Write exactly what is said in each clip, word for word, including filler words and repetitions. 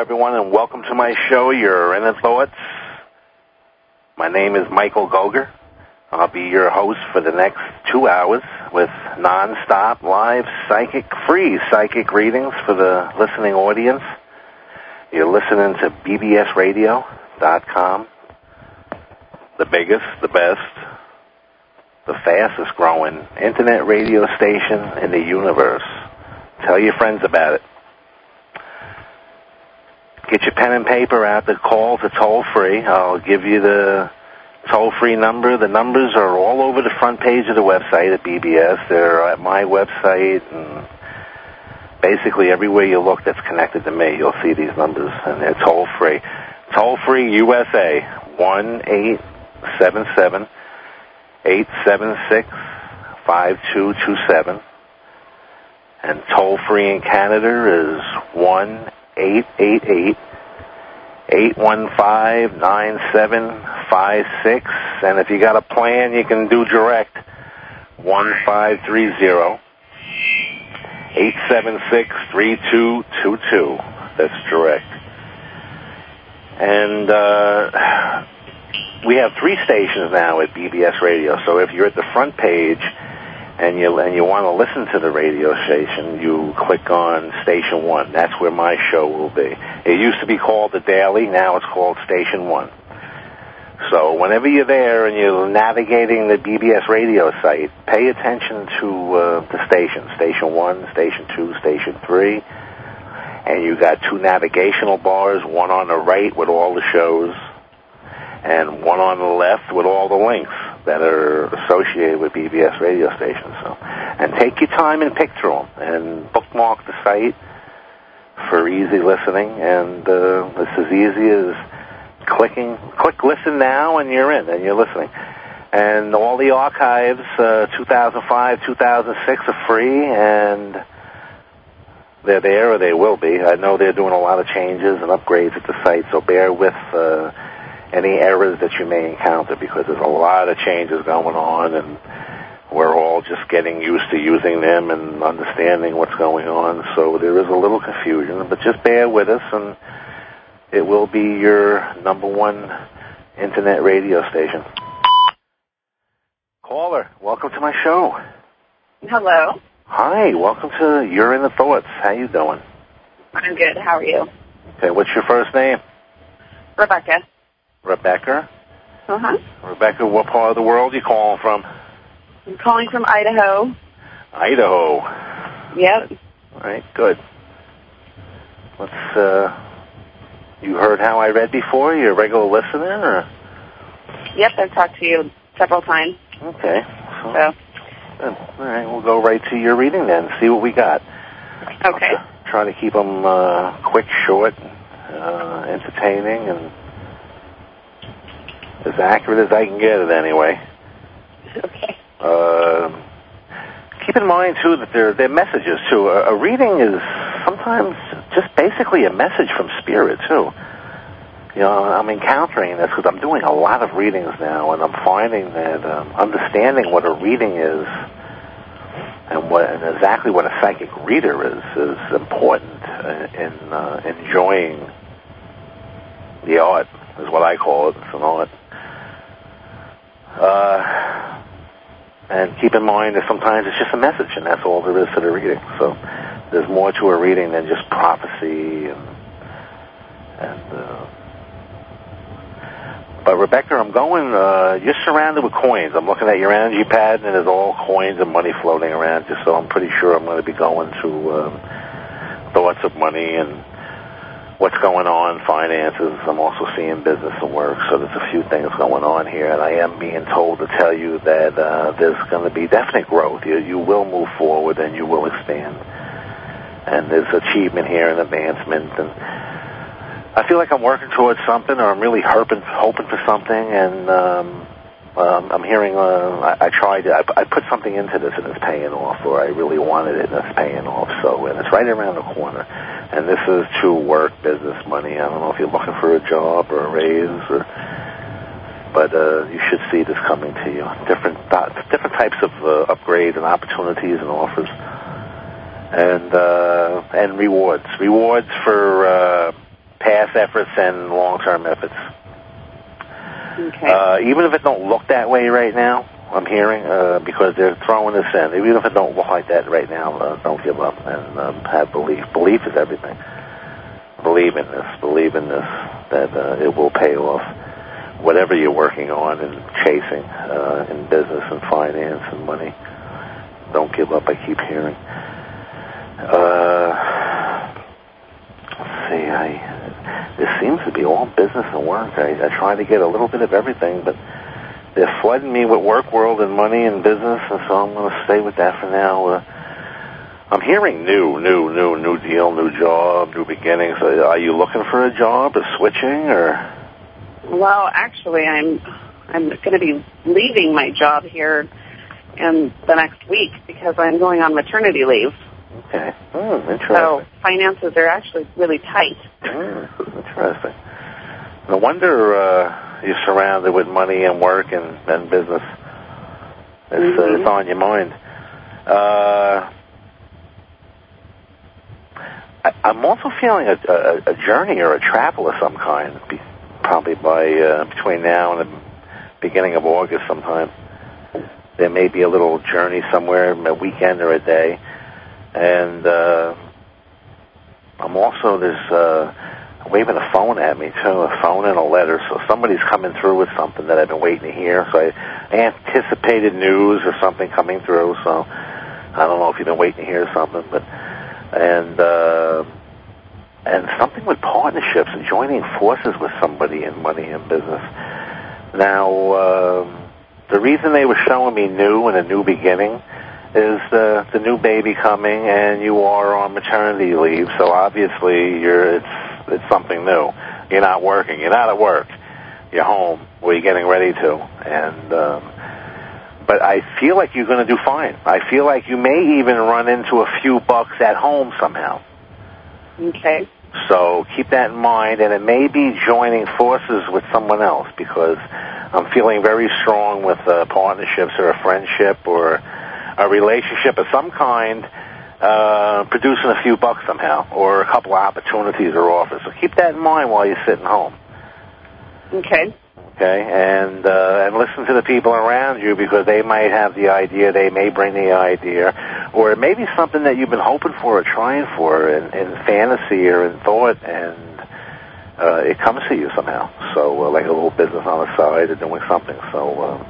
everyone, and welcome to my show, Your Inner Thoughts. My name is Michael Goger. I'll be your host for the next two hours with non-stop live psychic, free psychic readings for the listening audience. You're listening to B B S radio dot com, the biggest, the best, the fastest growing internet radio station in the universe. Tell your friends about it. Get your pen and paper out. The call to toll-free. I'll give you the toll-free number. The numbers are all over the front page of the website at B B S. They're at my website, and basically everywhere you look that's connected to me, you'll see these numbers, and they're toll-free. Toll-free U S A, one eight seven seven, eight seven six, five two two seven. And toll-free in Canada is one eight eight eight, eight one five, nine seven five six. And if you got a plan, you can do direct, one five three zero, eight seven six, three two two two. That's direct. And uh, we have three stations now at B B S Radio. So if you're at the front page and you and you want to listen to the radio station, you click on Station one. That's where my show will be. It used to be called The Daily. Now it's called Station one. So whenever you're there and you're navigating the B B S radio site, pay attention to uh, the stations, Station one, Station two, Station three. And you got two navigational bars, one on the right with all the shows, and one on the left with all the links that are associated with B B S radio stations. So, and take your time and pick through them, and bookmark the site for easy listening. And uh, it's as easy as clicking, click listen now, and you're in, and you're listening. And all the archives, uh, two thousand five, two thousand six, are free, and they're there, or they will be. I know they're doing a lot of changes and upgrades at the site, so bear with uh, any errors that you may encounter, because there's a lot of changes going on, and we're all just getting used to using them and understanding what's going on. So there is a little confusion, but just bear with us, and it will be your number one internet radio station. Caller, welcome to my show. Hello. Hi, welcome to Your Inner Thoughts. How you doing? I'm good. How are you? Okay, what's your first name? Rebecca. Rebecca? Uh-huh. Rebecca, what part of the world are you calling from? I'm calling from Idaho. Idaho. Yep. All right, good. Let's, uh, you heard how I read before? You're a regular listener, or? Yep, I've talked to you several times. Okay. So. so. Good. All right, we'll go right to your reading then, see what we got. Okay. I'll try to keep them uh, quick, short, uh, entertaining, and as accurate as I can get it anyway. Okay. Uh, keep in mind, too, that they're, they're messages, too. A, a reading is sometimes just basically a message from Spirit, too. You know, I'm encountering this because I'm doing a lot of readings now, and I'm finding that um, understanding what a reading is and what and exactly what a psychic reader is is important in uh, enjoying the art, is what I call it. It's an art. Uh, and keep in mind that sometimes it's just a message, and that's all there is to the reading. So there's more to a reading than just prophecy and and. Uh, But, Rebecca, I'm going, uh, you're surrounded with coins. I'm looking at your energy pad, and there's all coins and money floating around you, so I'm pretty sure I'm going to be going to um, thoughts of money and what's going on, finances. I'm also seeing business and work, so there's a few things going on here, and I am being told to tell you that uh, there's going to be definite growth. You, you will move forward, and you will expand. And there's achievement here and advancement, and I feel like I'm working towards something, or I'm really hoping, hoping for something, and um, um, I'm hearing, uh, I, I tried, I, I put something into this, and it's paying off, or I really wanted it, and it's paying off, so, and it's right around the corner, and this is to work, business, money. I don't know if you're looking for a job or a raise, or, but uh, you should see this coming to you. Different, uh, different types of uh, upgrades and opportunities and offers, and, uh, and rewards. Rewards for, uh, past efforts and long-term efforts. Okay. Uh, even if it don't look that way right now, I'm hearing, uh, because they're throwing this in. Even if it don't look like that right now, uh, don't give up and um, have belief. Belief is everything. Believe in this. Believe in this, that uh, it will pay off. Whatever you're working on and chasing uh, in business and finance and money, don't give up. I keep hearing. Uh, let's see. I this seems to be all business and work. I, I try to get a little bit of everything, but they're flooding me with work world and money and business, and so I'm going to stay with that for now. Uh, I'm hearing new, new, new, new deal, new job, new beginnings. Uh, are you looking for a job or switching or? Well, actually, I'm I'm going to be leaving my job here in the next week because I'm going on maternity leave. Okay. Hmm, interesting. So finances are actually really tight. Hmm, interesting. No wonder uh, you're surrounded with money and work and, and business. It's, mm-hmm. uh, it's on your mind. Uh, I, I'm also feeling a, a, a journey or a travel of some kind, be, probably by uh, between now and the beginning of August sometime. There may be a little journey somewhere, a weekend or a day. And uh, I'm also, there's uh, waving a phone at me, too, a phone and a letter. So somebody's coming through with something that I've been waiting to hear. So I anticipated news or something coming through. So I don't know if you've been waiting to hear something, but and uh, and something with partnerships and joining forces with somebody in money and business. Now, uh, the reason they were showing me new and a new beginning is uh, the new baby coming, and you are on maternity leave. So obviously, you're it's it's something new. You're not working. You're not at work. You're home where you're getting ready to. And um, but I feel like you're going to do fine. I feel like you may even run into a few bucks at home somehow. Okay. So keep that in mind, and it may be joining forces with someone else because I'm feeling very strong with uh, partnerships or a friendship or a relationship of some kind, uh, producing a few bucks somehow, or a couple of opportunities or offers. So keep that in mind while you're sitting home. Okay. Okay, and uh, and listen to the people around you because they might have the idea, they may bring the idea, or it may be something that you've been hoping for or trying for in, in fantasy or in thought, and uh, it comes to you somehow. So uh, like a little business on the side or doing something. So um,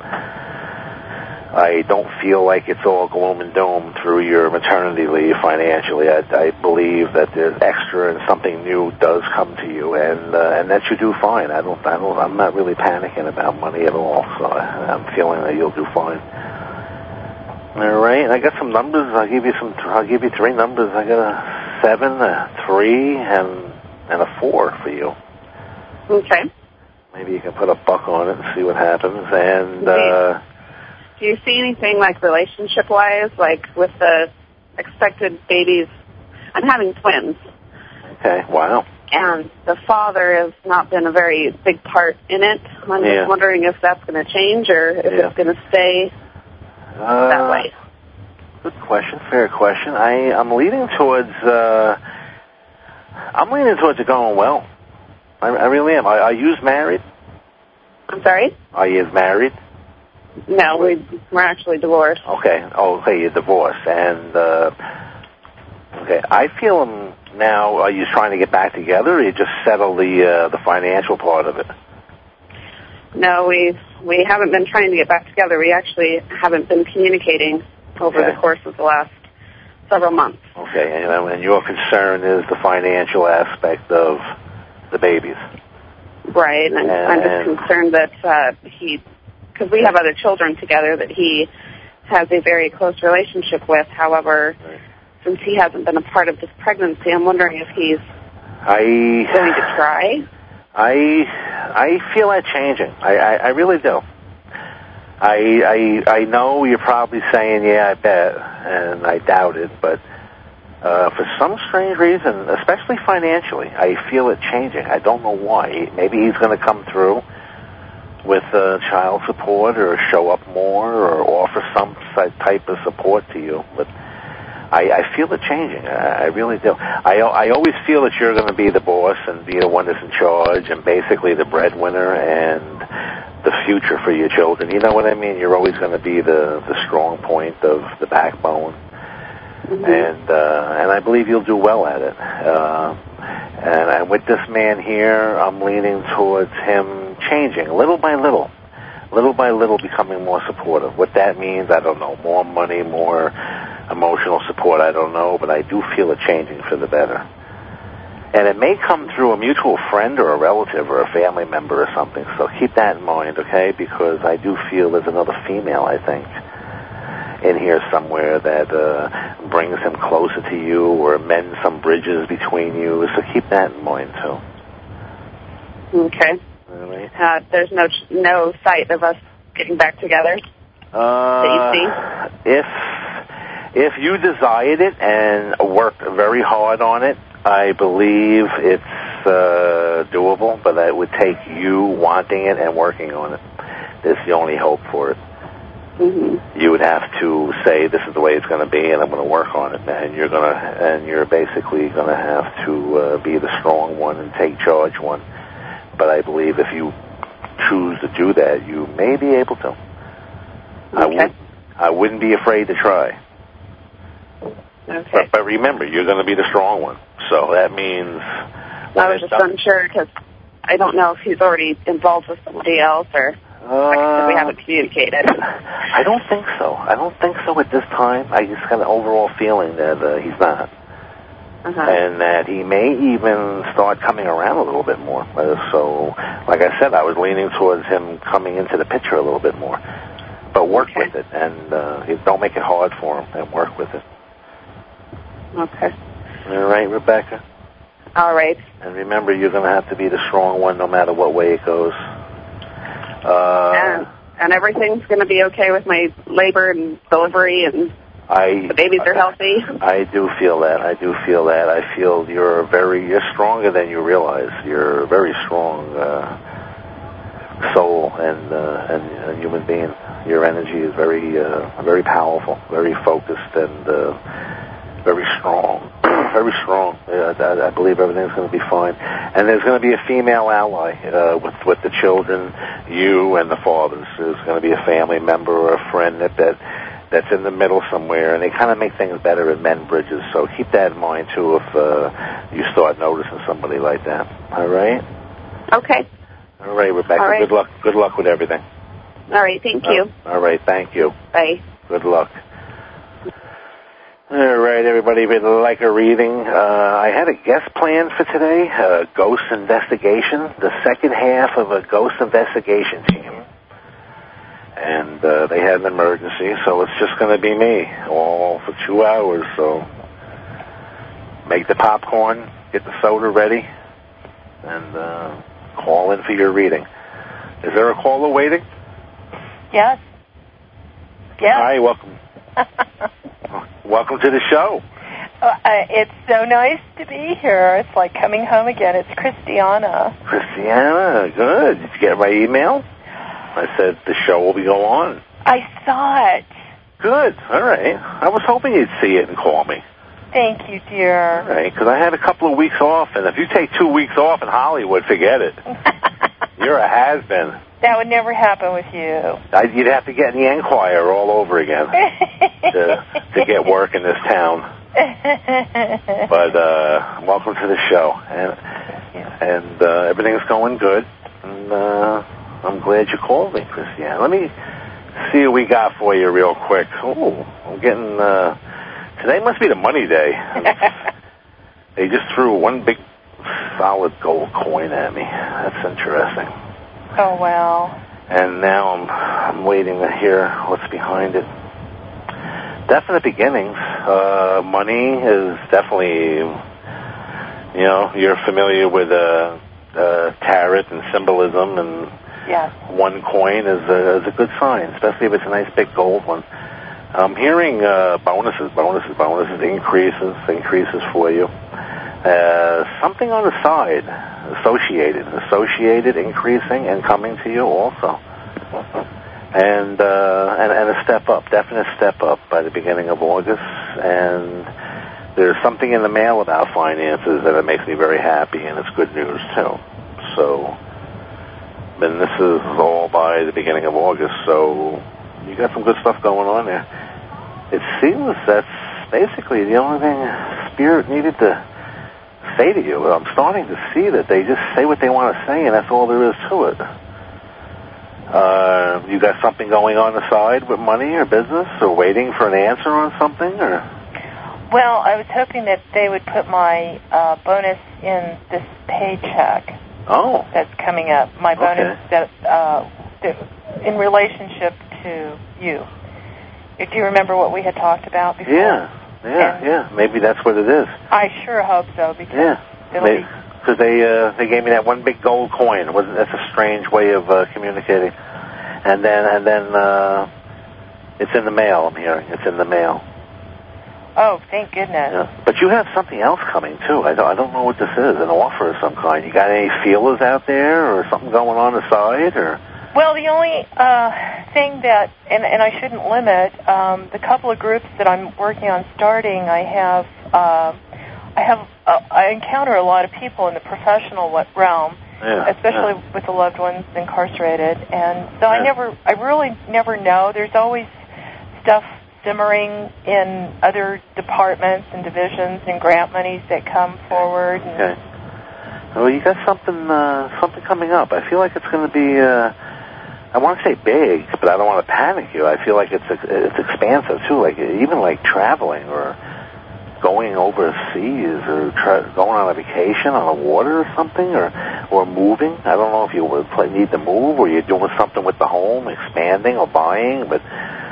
I don't feel like it's all gloom and doom through your maternity leave financially. I, I believe that there's extra and something new does come to you, and uh, and that you do fine. I don't, I don't, I'm not really panicking about money at all. So I, I'm feeling that you'll do fine. All right, I got some numbers. I'll give you some. I'll give you three numbers. I got a seven, a three, and and a four for you. Okay. Maybe you can put a buck on it and see what happens. And. Uh, Do you see anything like relationship-wise, like with the expected babies? I'm having twins. Okay, wow. And the father has not been a very big part in it. I'm yeah. just wondering if that's going to change or if yeah. it's going to stay uh, that way. Good question, fair question. I, I'm leaning towards, uh, I'm leaning towards it going well. I, I really am. Are, are you married? I'm sorry? Are you married? No, we, we're actually divorced. Okay. Oh, okay, you're divorced. And, uh, okay, I feel um, now, are you trying to get back together, or you just settle the uh, the financial part of it? No, we we haven't been trying to get back together. We actually haven't been communicating over okay. the course of the last several months. Okay, and, and your concern is the financial aspect of the babies. Right, and, and I'm just concerned that uh, he... because we have other children together that he has a very close relationship with. However, right. since he hasn't been a part of this pregnancy, I'm wondering if he's I, going to try. I I feel that changing. I, I, I really do. I, I I know you're probably saying, yeah, I bet, and I doubt it, but uh, for some strange reason, especially financially, I feel it changing. I don't know why. Maybe he's going to come through with uh, child support or show up more or offer some type of support to you. But I, I feel it changing. I, I really do. I, I always feel that you're going to be the boss and be the one that's in charge and basically the breadwinner and the future for your children. You know what I mean? You're always going to be the, the strong point of the backbone. Mm-hmm. And uh, and I believe you'll do well at it. Uh, and I, with this man here, I'm leaning towards him changing little by little. Little by little becoming more supportive. What that means, I don't know. More money, more emotional support, I don't know. But I do feel it changing for the better. And it may come through a mutual friend or a relative or a family member or something. So keep that in mind, okay? Because I do feel there's another female, I think, in here somewhere that uh, brings him closer to you or mends some bridges between you. So keep that in mind, too. Okay. Uh, there's no no sight of us getting back together. Uh, that you see? If if you desired it and worked very hard on it, I believe it's uh, doable. But it would take you wanting it and working on it. That's the only hope for it. Mm-hmm. You would have to say, "This is the way it's going to be, and I'm going to work on it." And you're gonna and you're basically going to have to uh, be the strong one and take charge one. But I believe if you choose to do that, you may be able to. Okay. I, would, I wouldn't be afraid to try. Okay. But, but remember, you're going to be the strong one. So that means... I was just done, unsure because I don't know if he's already involved with somebody else or uh, like I said, we haven't communicated. I don't think so. I don't think so at this time. I just got an overall feeling that uh, he's not. Uh-huh. And that he may even start coming around a little bit more. Uh, so, like I said, I was leaning towards him coming into the picture a little bit more. But work okay. with it, and uh, don't make it hard for him, and work with it. Okay. All right, Rebecca? All right. And remember, you're going to have to be the strong one no matter what way it goes. Uh, and, and everything's going to be okay with my labor and delivery and... I, the babies are healthy. I do feel that. I do feel that. I feel you're very, you're stronger than you realize. You're a very strong uh, soul and, uh, and a human being. Your energy is very, uh, very powerful, very focused, and uh, very strong. Very strong. Uh, I, I believe everything's going to be fine. And there's going to be a female ally uh, with with the children, you and the fathers. There's going to be a family member or a friend that that. that's in the middle somewhere, and they kind of make things better and mend bridges. So keep that in mind, too, if uh, you start noticing somebody like that. All right? Okay. All right, Rebecca. All right. Good luck. Good luck with everything. All right. Thank you. Uh, all right. Thank you. Bye. Good luck. All right, everybody. If you'd like a reading, uh, I had a guest planned for today, a ghost investigation, the second half of a ghost investigation team. And uh, they had an emergency, so it's just going to be me all for two hours. So make the popcorn, get the soda ready, and uh, call in for your reading. Is there a caller waiting? Yes. Yes. Hi, welcome. Welcome to the show. Uh, it's so nice to be here. It's like coming home again. It's Christiana. Christiana, good. Did you get my email? I said the show will be go on. I saw it. Good. All right. I was hoping you'd see it and call me. Thank you, dear. All right, because I had a couple of weeks off, and if you take two weeks off in Hollywood, forget it. You're a has-been. That would never happen with you. I, you'd have to get in the Enquirer all over again to, to get work in this town. But uh, welcome to the show, and and uh, everything's going good. And uh, I'm glad you called me, Christiane. Let me see what we got for you real quick. Oh, I'm getting. Uh, today must be the money day. They just threw one big solid gold coin at me. That's interesting. Oh, wow. And now I'm I'm waiting to hear what's behind it. Definite beginnings. Uh, money is definitely, you know, you're familiar with uh, uh, tarot and symbolism, and yes. One coin is a, is a good sign, especially if it's a nice big gold one. I'm hearing uh, bonuses, bonuses, bonuses, increases, increases for you. Uh, something on the side, associated, associated, increasing, and coming to you also. and, uh, and and a step up, definite step up by the beginning of August. And there's something in the mail about finances that it makes me very happy, and it's good news too. So, and this is all by the beginning of August. So you got some good stuff going on there. It seems that's basically the only thing Spirit needed to say to you. I'm starting to see that they just say what they want to say, and that's all there is to it. Uh, you got something going on the side with money or business, or waiting for an answer on something, or? Well, I was hoping that they would put my uh, bonus in this paycheck. Oh. That's coming up. My bonus okay. that, uh, that in relationship to you. Do you remember what we had talked about before? Yeah. Yeah, and yeah, maybe that's what it is. I sure hope so, because yeah, it'll they, be... Because they, uh, they gave me that one big gold coin. It wasn't, that's a strange way of uh, communicating. And then, and then uh, it's in the mail, I'm hearing. It's in the mail. Oh, thank goodness. Yeah. But you have something else coming, too. I don't, I don't know what this is, an offer of some kind. You got any feelers out there, or something going on the side, or... Well, the only uh, thing that, and, and I shouldn't limit, um, the couple of groups that I'm working on starting, I have, uh, I have, uh, I encounter a lot of people in the professional realm, yeah, especially yeah. with the loved ones incarcerated, and so yeah. I never, I really never know. There's always stuff simmering in other departments and divisions and grant monies that come forward. And okay. Well, you got something, uh, something coming up. I feel like it's going to be. Uh, I want to say big, but I don't want to panic you. I feel like it's it's expansive too, like even like traveling or going overseas or tra- going on a vacation on the water or something, or or moving. I don't know if you would need to move or you're doing something with the home, expanding or buying, but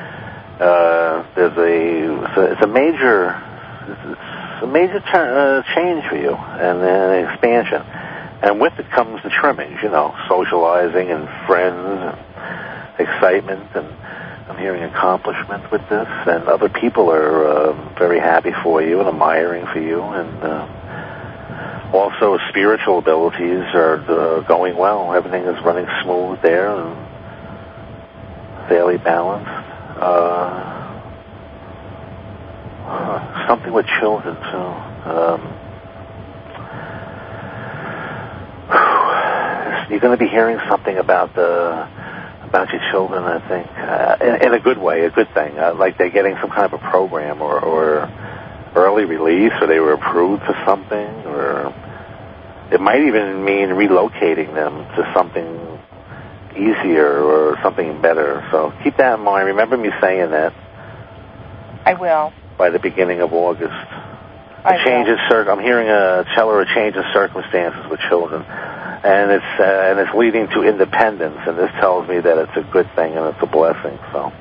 uh, there's a it's, a it's a major it's a major ch- uh, change for you and an expansion. And with it comes the trimmings, you know, socializing and friends and excitement, and I'm hearing accomplishment with this, and other people are uh, very happy for you and admiring for you, and uh, also spiritual abilities are uh, going well. Everything is running smooth there and fairly balanced. Uh, something with children, too. Um, You're going to be hearing something about the about your children, I think, uh, in, in a good way, a good thing. Uh, like they're getting some kind of a program or, or early release, or they were approved for something, or it might even mean relocating them to something easier or something better. So keep that in mind. Remember me saying that. I will. By the beginning of August. I a change will. in cir- I'm hearing a tell her a change in circumstances with children. And it's uh, and it's leading to independence, and this tells me that it's a good thing and it's a blessing. So,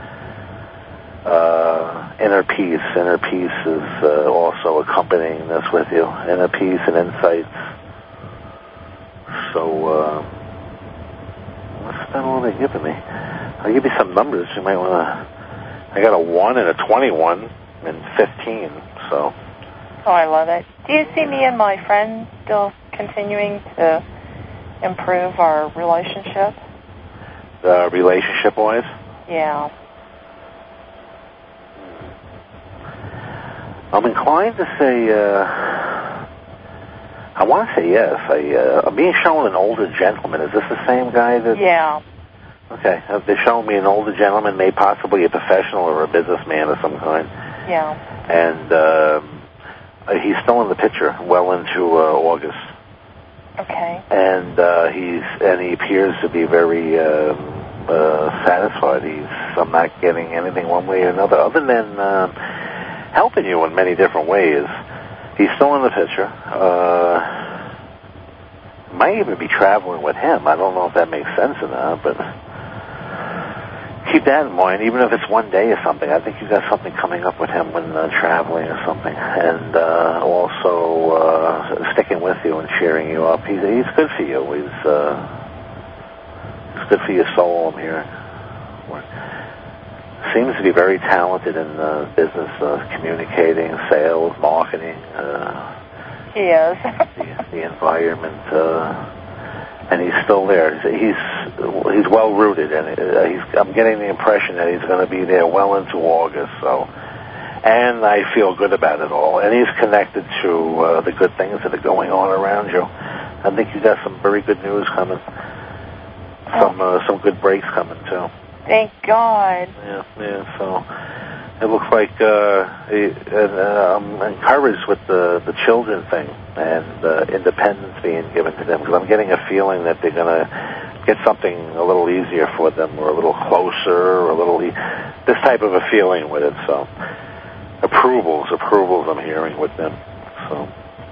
uh, inner peace, inner peace is uh, also accompanying this with you. Inner peace and insights. So, uh, what's that all they're giving me? I'll give you some numbers. You might want to. I got a one and a twenty-one and fifteen. So. Oh, I love it. Do you see me and my friends still continuing to improve our relationship? Uh, relationship-wise? Yeah. I'm inclined to say, uh, I want to say yes. I, uh, I'm being shown an older gentleman. Is this the same guy that... Yeah. Okay. Uh, they're showing me an older gentleman, maybe possibly a professional or a businessman of some kind. Yeah. And uh, he's still in the picture, well into uh, August. Okay. And uh, he's and he appears to be very um, uh, satisfied. He's I'm not getting anything one way or another, other than uh, helping you in many different ways. He's still in the picture. Uh, might even be traveling with him. I don't know if that makes sense or not, but keep that in mind. Even if it's one day or something, I think you got something coming up with him when uh, traveling or something, and uh, also uh, sticking with you and cheering you up. He's he's good for you. He's uh, he's good for your soul. I'm hearing. Seems to be very talented in uh, business, uh, communicating, sales, marketing. Uh, he is. the, the environment, uh, and he's still there. He's he's well rooted, and uh, he's, I'm getting the impression that he's going to be there well into August. So, and I feel good about it all. And he's connected to uh, the good things that are going on around you. I think you got some very good news coming. Some uh, some good breaks coming too. Thank God. Yeah, yeah. So it looks like uh, he, uh, I'm encouraged with the the children thing and uh, independence being given to them, because I'm getting a feeling that they're gonna get something a little easier for them, or a little closer, or a little e- this type of a feeling with it. So approvals, approvals. I'm hearing with them. So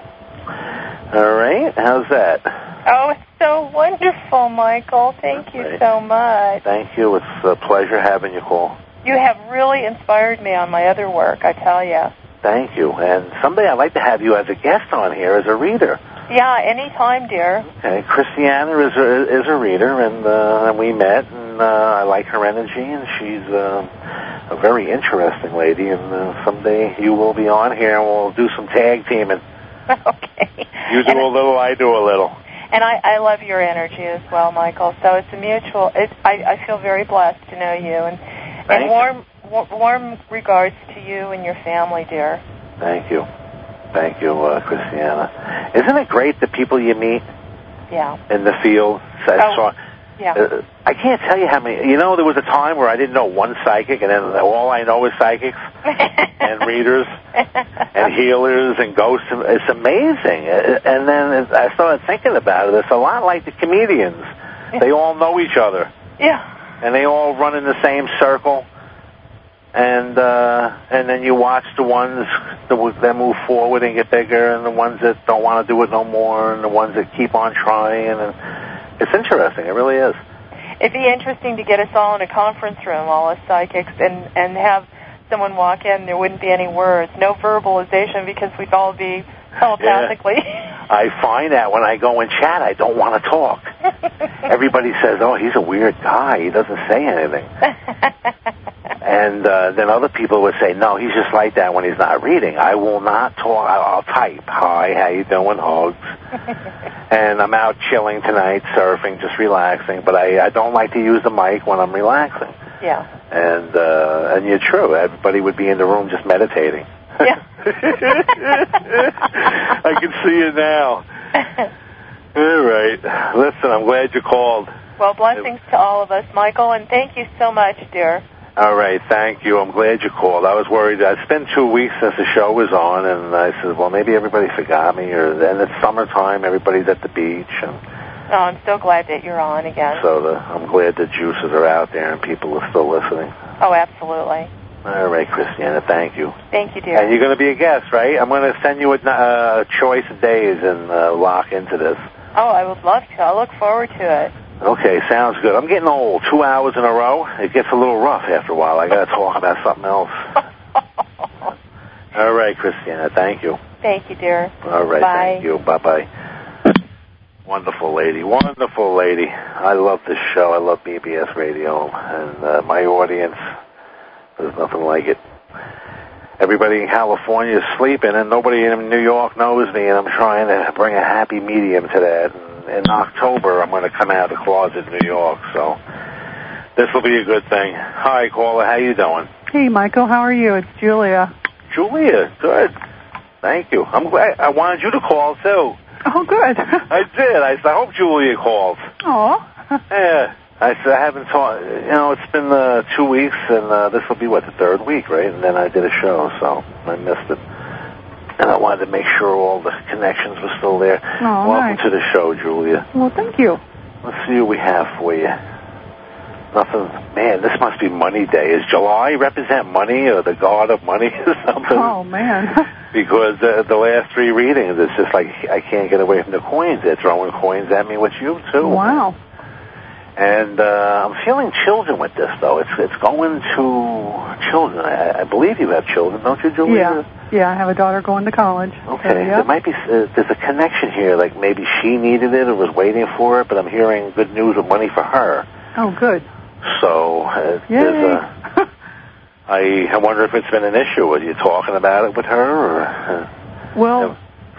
all right, how's that? Oh, it's so wonderful, Michael. Thank you right. so much. Thank you. It's a pleasure having you call. You have really inspired me on my other work, I tell you. Thank you. And someday I'd like to have you as a guest on here as a reader. Yeah, anytime, dear. Okay. Christiana is a, is a reader, and, uh, and we met, and uh, I like her energy, and she's uh, a very interesting lady, and uh, someday you will be on here, and we'll do some tag teaming. Okay. You do and a little, I do a little. And I, I love your energy as well, Michael. So it's a mutual. It, I, I feel very blessed to know you, and, and warm, w- warm regards to you and your family, dear. Thank you, thank you, uh, Christiana. Isn't it great the people you meet? Yeah. In the field. I oh, saw. Yeah. Uh, I can't tell you how many. You know, there was a time where I didn't know one psychic, and then all I know is psychics and readers and healers and ghosts. It's amazing. And then I started thinking about it. It's a lot like the comedians. They all know each other. Yeah. And they all run in the same circle. And uh, and then you watch the ones that, that move forward and get bigger, and the ones that don't want to do it no more, and the ones that keep on trying. And it's interesting. It really is. It'd be interesting to get us all in a conference room, all us psychics, and, and have someone walk in. There wouldn't be any words, no verbalization, because we'd all be telepathically. Yeah. I find that when I go and chat, I don't want to talk. Everybody says, oh, he's a weird guy. He doesn't say anything. And uh, then other people would say, no, he's just like that when he's not reading. I will not talk. I'll type. Hi, how you doing? Hugs. And I'm out chilling tonight, surfing, just relaxing. But I, I don't like to use the mic when I'm relaxing. Yeah. And uh, and you're true. Everybody would be in the room just meditating. Yeah. I can see it now. All right. Listen, I'm glad you called. Well, blessings to all of us, Michael, and thank you so much, dear. All right, thank you. I'm glad you called. I was worried. It's been two weeks since the show was on, and I said, well, maybe everybody forgot me, or and it's summertime, everybody's at the beach. And oh, I'm so glad that you're on again. So the, I'm glad the juices are out there and people are still listening. Oh, absolutely. All right, Christiana, thank you. Thank you, dear. And you're going to be a guest, right? I'm going to send you a uh, choice of days and uh, lock into this. Oh, I would love to. I look forward to it. Okay, sounds good. I'm getting old. Two hours in a row, it gets a little rough after a while. I got to talk about something else. All right, Christiana, thank you. Thank you, dear. All right, Bye. Thank you. Bye-bye. Wonderful lady, wonderful lady. I love this show. I love B B S Radio, and uh, my audience, there's nothing like it. Everybody in California is sleeping, and nobody in New York knows me, and I'm trying to bring a happy medium to that. And in October, I'm going to come out of the closet in New York, so this will be a good thing. Hi, caller. How you doing? Hey, Michael. How are you? It's Julia. Julia, good. Thank you. I'm glad. I wanted you to call, too. Oh, good. I did. I said, I hope Julia calls. Oh. Yeah. I said, I haven't talked, you know, it's been uh, two weeks, and uh, this will be, what, the third week, right? And then I did a show, so I missed it. And I wanted to make sure all the connections were still there. Oh, Welcome nice. to the show, Julia. Well, thank you. Let's see what we have for you. Nothing. Man, this must be money day. Is July represent money or the god of money or something? Oh, man. Because uh, the last three readings, it's just like I can't get away from the coins. They're throwing coins at me with you, too. Wow. And uh, I'm feeling children with this, though. It's it's going to children. I, I believe you have children, don't you, Julia? Yeah. Yeah, I have a daughter going to college. Okay. So, yeah. There might be, uh, there's a connection here, like maybe she needed it or was waiting for it, but I'm hearing good news of money for her. Oh, good. So, uh, there's a, I, I wonder if it's been an issue. Are you talking about it with her? Or, uh, well,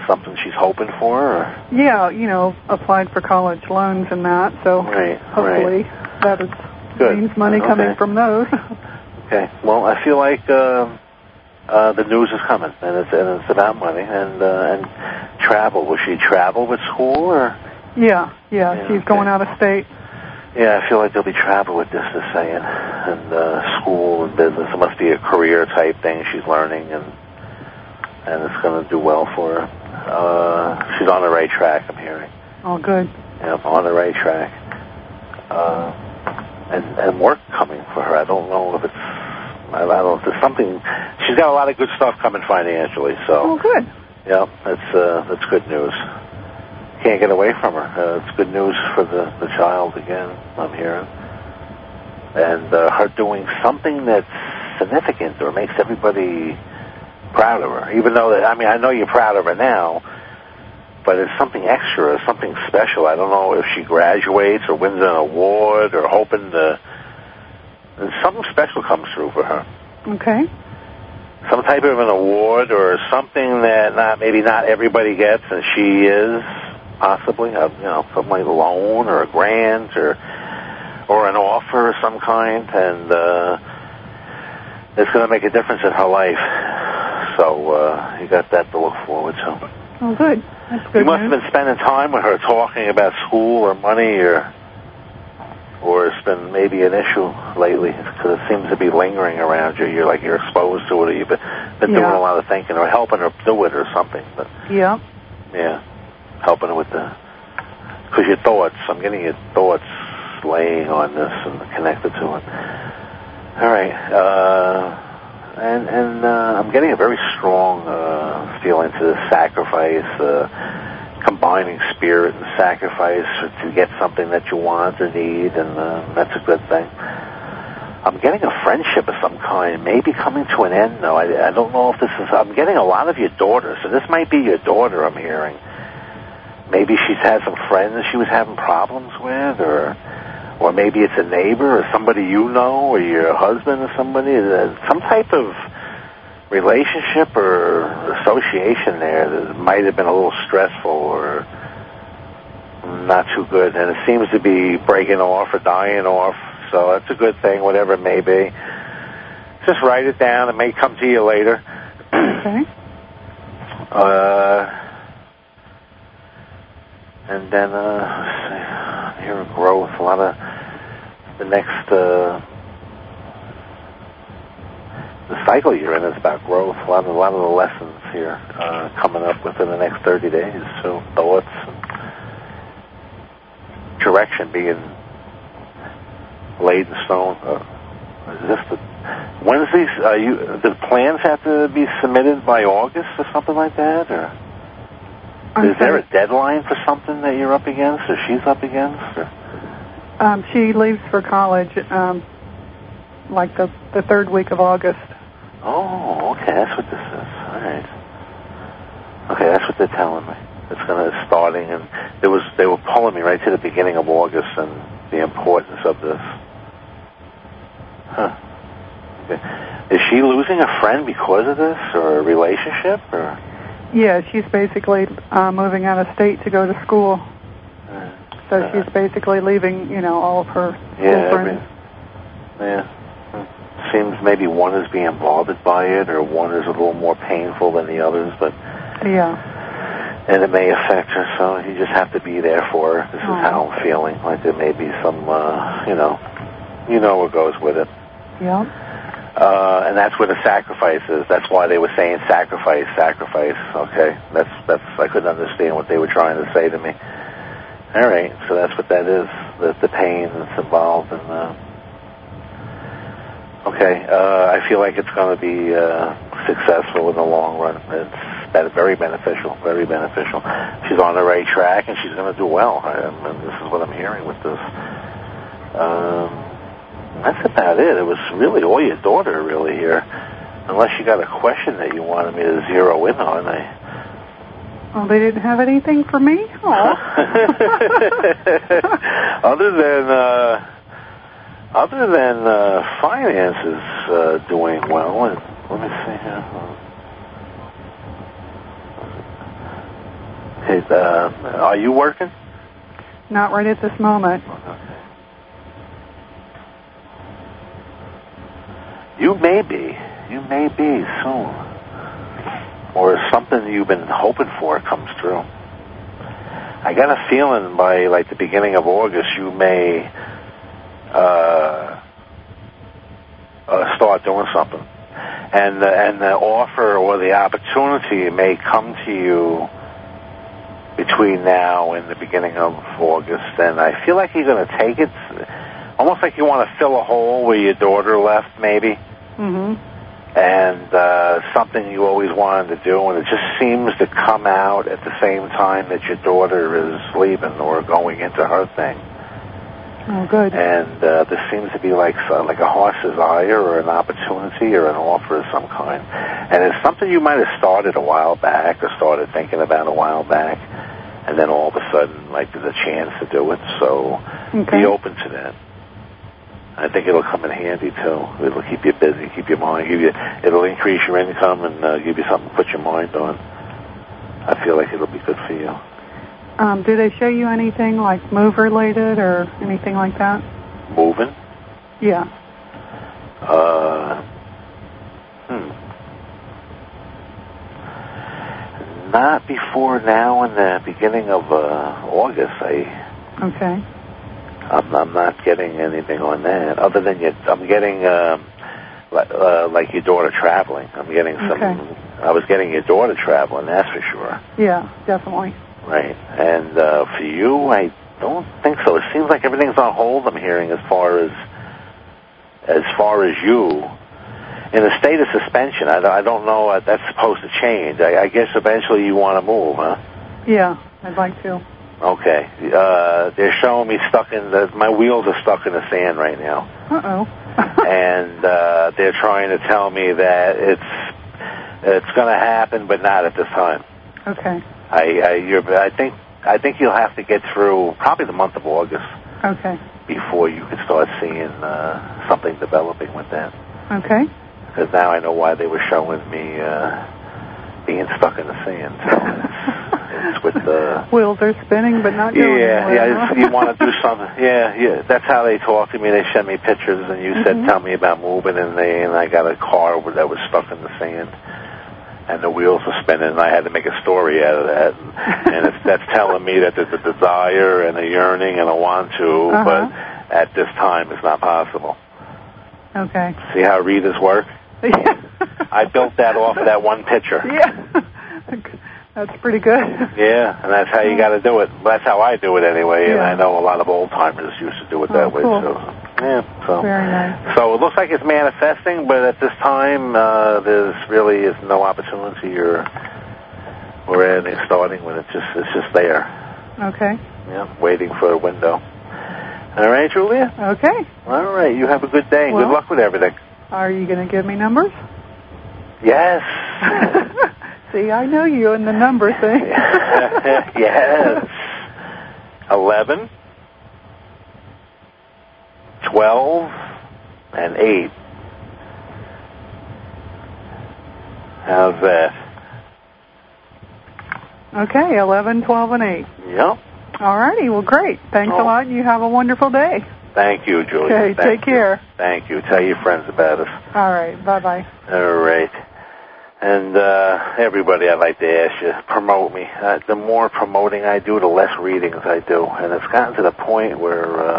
something she's hoping for? Or? Yeah, you know, applied for college loans and that, so right, hopefully right. that is, Good. means money okay. coming from those. Okay. Well, I feel like uh, uh, the news is coming, and it's and it's about money and uh, and travel. Will she travel with school or? Yeah, yeah, yeah she's okay. going out of state. Yeah, I feel like there'll be travel with this, they're saying, and uh, school and business. It must be a career type thing she's learning, and and it's going to do well for her. Uh, she's on the right track, I'm hearing. Oh, good. Yeah, on the right track. Uh, and and work coming for her. I don't know if it's, I don't know if there's something, she's got a lot of good stuff coming financially, so. Oh, good. Yeah, that's, uh, that's good news. Can't get away from her. Uh, it's good news for the, the child again, I'm hearing. And uh, her doing something that's significant or makes everybody proud of her. Even though, that, I mean, I know you're proud of her now, but it's something extra, something special. I don't know if she graduates or wins an award or hoping to, something special comes through for her. Okay. Some type of an award or something that not maybe not everybody gets, and she is. Possibly, a, you know, something like a loan or a grant or or an offer of some kind, and uh, it's going to make a difference in her life. So uh, you got that to look forward to. Oh, good. That's good. You must news. have been spending time with her talking about school or money, or or it's been maybe an issue lately because it seems to be lingering around you. You're like you're exposed to it, or you've been, been yeah. doing a lot of thinking or helping her do it or something. But yeah. Yeah. Helping her with the, because your thoughts, I'm getting your thoughts laying on this and connected to it. All right, uh, and and uh, I'm getting a very strong uh, feeling to the sacrifice, uh, combining spirit and sacrifice to get something that you want or need, and uh, that's a good thing. I'm getting a friendship of some kind, maybe coming to an end, though. I, I don't know if this is, I'm getting a lot of your daughters, so this might be your daughter I'm hearing. Maybe she's had some friends she was having problems with, or or maybe it's a neighbor or somebody you know, or your husband or somebody. Some type of relationship or association there that might have been a little stressful or not too good, and it seems to be breaking off or dying off, so that's a good thing, whatever it may be. Just write it down. It may come to you later. Okay. Uh... And then, uh, here a growth, a lot of the next, uh, the cycle you're in is about growth. A lot of, a lot of the lessons here, uh, coming up within the next thirty days. So thoughts and direction being laid in stone. Uh, is this the, when is these, uh, you, the plans have to be submitted by August or something like that, or? I'm Is there a deadline for something that you're up against, or she's up against? Or? Um, she leaves for college, um, like the the third week of August. Oh, okay, that's what this is. All right. Okay, that's what they're telling me. It's gonna it's starting, and there was they were pulling me right to the beginning of August and the importance of this. Huh. Okay. Is she losing a friend because of this, or a relationship, or? Yeah, she's basically uh, moving out of state to go to school. Uh, so uh, she's basically leaving, you know, all of her yeah, school friends. Every, yeah. Seems maybe one is being bothered by it, or one is a little more painful than the others, but yeah, and it may affect her. So you just have to be there for her. This oh. is how I'm feeling. Like there may be some, uh, you know, you know what goes with it. Yeah. Uh, and that's where the sacrifice is. That's why they were saying sacrifice, sacrifice. Okay, that's that's. I couldn't understand what they were trying to say to me. All right, so that's what that is. The the pain that's involved, and uh, okay, uh, I feel like it's going to be uh, successful in the long run. It's that very beneficial, very beneficial. She's on the right track, and she's going to do well. I, and this is what I'm hearing with this. Um, That's about it. It was really all your daughter, really, here. Unless you got a question that you wanted me to zero in on. I... Oh, they didn't have anything for me? other than, uh, other than uh, finances uh, doing well, and let me see here. Hey, uh, are you working? Not right at this moment. You may be. You may be soon. Or something you've been hoping for comes through. I got a feeling by, like, the beginning of August, you may uh, uh, start doing something. And, uh, and the offer or the opportunity may come to you between now and the beginning of August. And I feel like you're going to take it, almost like you want to fill a hole where your daughter left, maybe. Mm-hmm. And uh, something you always wanted to do, and it just seems to come out at the same time that your daughter is leaving or going into her thing. Oh, good. And uh, this seems to be like uh, like a heart's desire or an opportunity or an offer of some kind. And it's something you might have started a while back or started thinking about a while back, and then all of a sudden, like, there's a chance to do it. So okay. Be open to that. I think it'll come in handy, too. It'll keep you busy, keep your mind, give you, it'll increase your income and uh, give you something to put your mind on. I feel like it'll be good for you. Um, do they show you anything like move-related or anything like that? Moving? Yeah. Uh, hmm. Not before now in the beginning of uh, August. I... Okay. I'm, I'm not getting anything on that, other than you, I'm getting uh, uh, like your daughter traveling. I'm getting some. Okay. I was getting your daughter traveling, that's for sure. Yeah, definitely. Right, and uh, for you, I don't think so. It seems like everything's on hold. I'm hearing as far as as far as you in a state of suspension. I, I don't know. Uh, that's supposed to change. I, I guess eventually you want to move, huh? Yeah, I'd like to. Okay. Uh, they're showing me stuck in the, my wheels are stuck in the sand right now. Uh-oh. And uh, they're trying to tell me that it's it's going to happen, but not at this time. Okay. I I, you're, I think I think you'll have to get through probably the month of August. Okay. Before you can start seeing uh, something developing with that. Okay. Because now I know why they were showing me uh, being stuck in the sand. So it's, it's with the wheels are spinning, but not going yeah, anywhere. yeah. You want to do something? Yeah, yeah. That's how they talk to me. They sent me pictures, and you mm-hmm. said, "Tell me about moving." And they and I got a car that was stuck in the sand, and the wheels were spinning. And I had to make a story out of that, and, and it's, that's telling me that there's a desire and a yearning and a want to, uh-huh. but at this time, it's not possible. Okay. See how readers work? Yeah. I built that off of that one picture. Yeah. That's pretty good. Yeah, and that's how you got to do it. That's how I do it anyway, and yeah. I know a lot of old-timers used to do it that oh, way, cool. so, yeah. So. Very nice. So it looks like it's manifesting, but at this time, uh, there's really is no opportunity or, or anything starting when it's just, it's just there. Okay. Yeah, waiting for a window. All right, Julia? Okay. All right, you have a good day. Well, good luck with everything. Are you going to give me numbers? Yes. See, I know you and the number thing. Yes. Eleven, twelve, and eight. How's that? Okay, eleven, twelve, and eight. Yep. All righty, well, great. Thanks oh. a lot, and you have a wonderful day. Thank you, Julia. Okay, Thank take you. care. Thank you. Tell your friends about us. All right, bye-bye. All right. And uh, everybody, I'd like to ask you, promote me. Uh, the more promoting I do, the less readings I do. And it's gotten to the point where uh,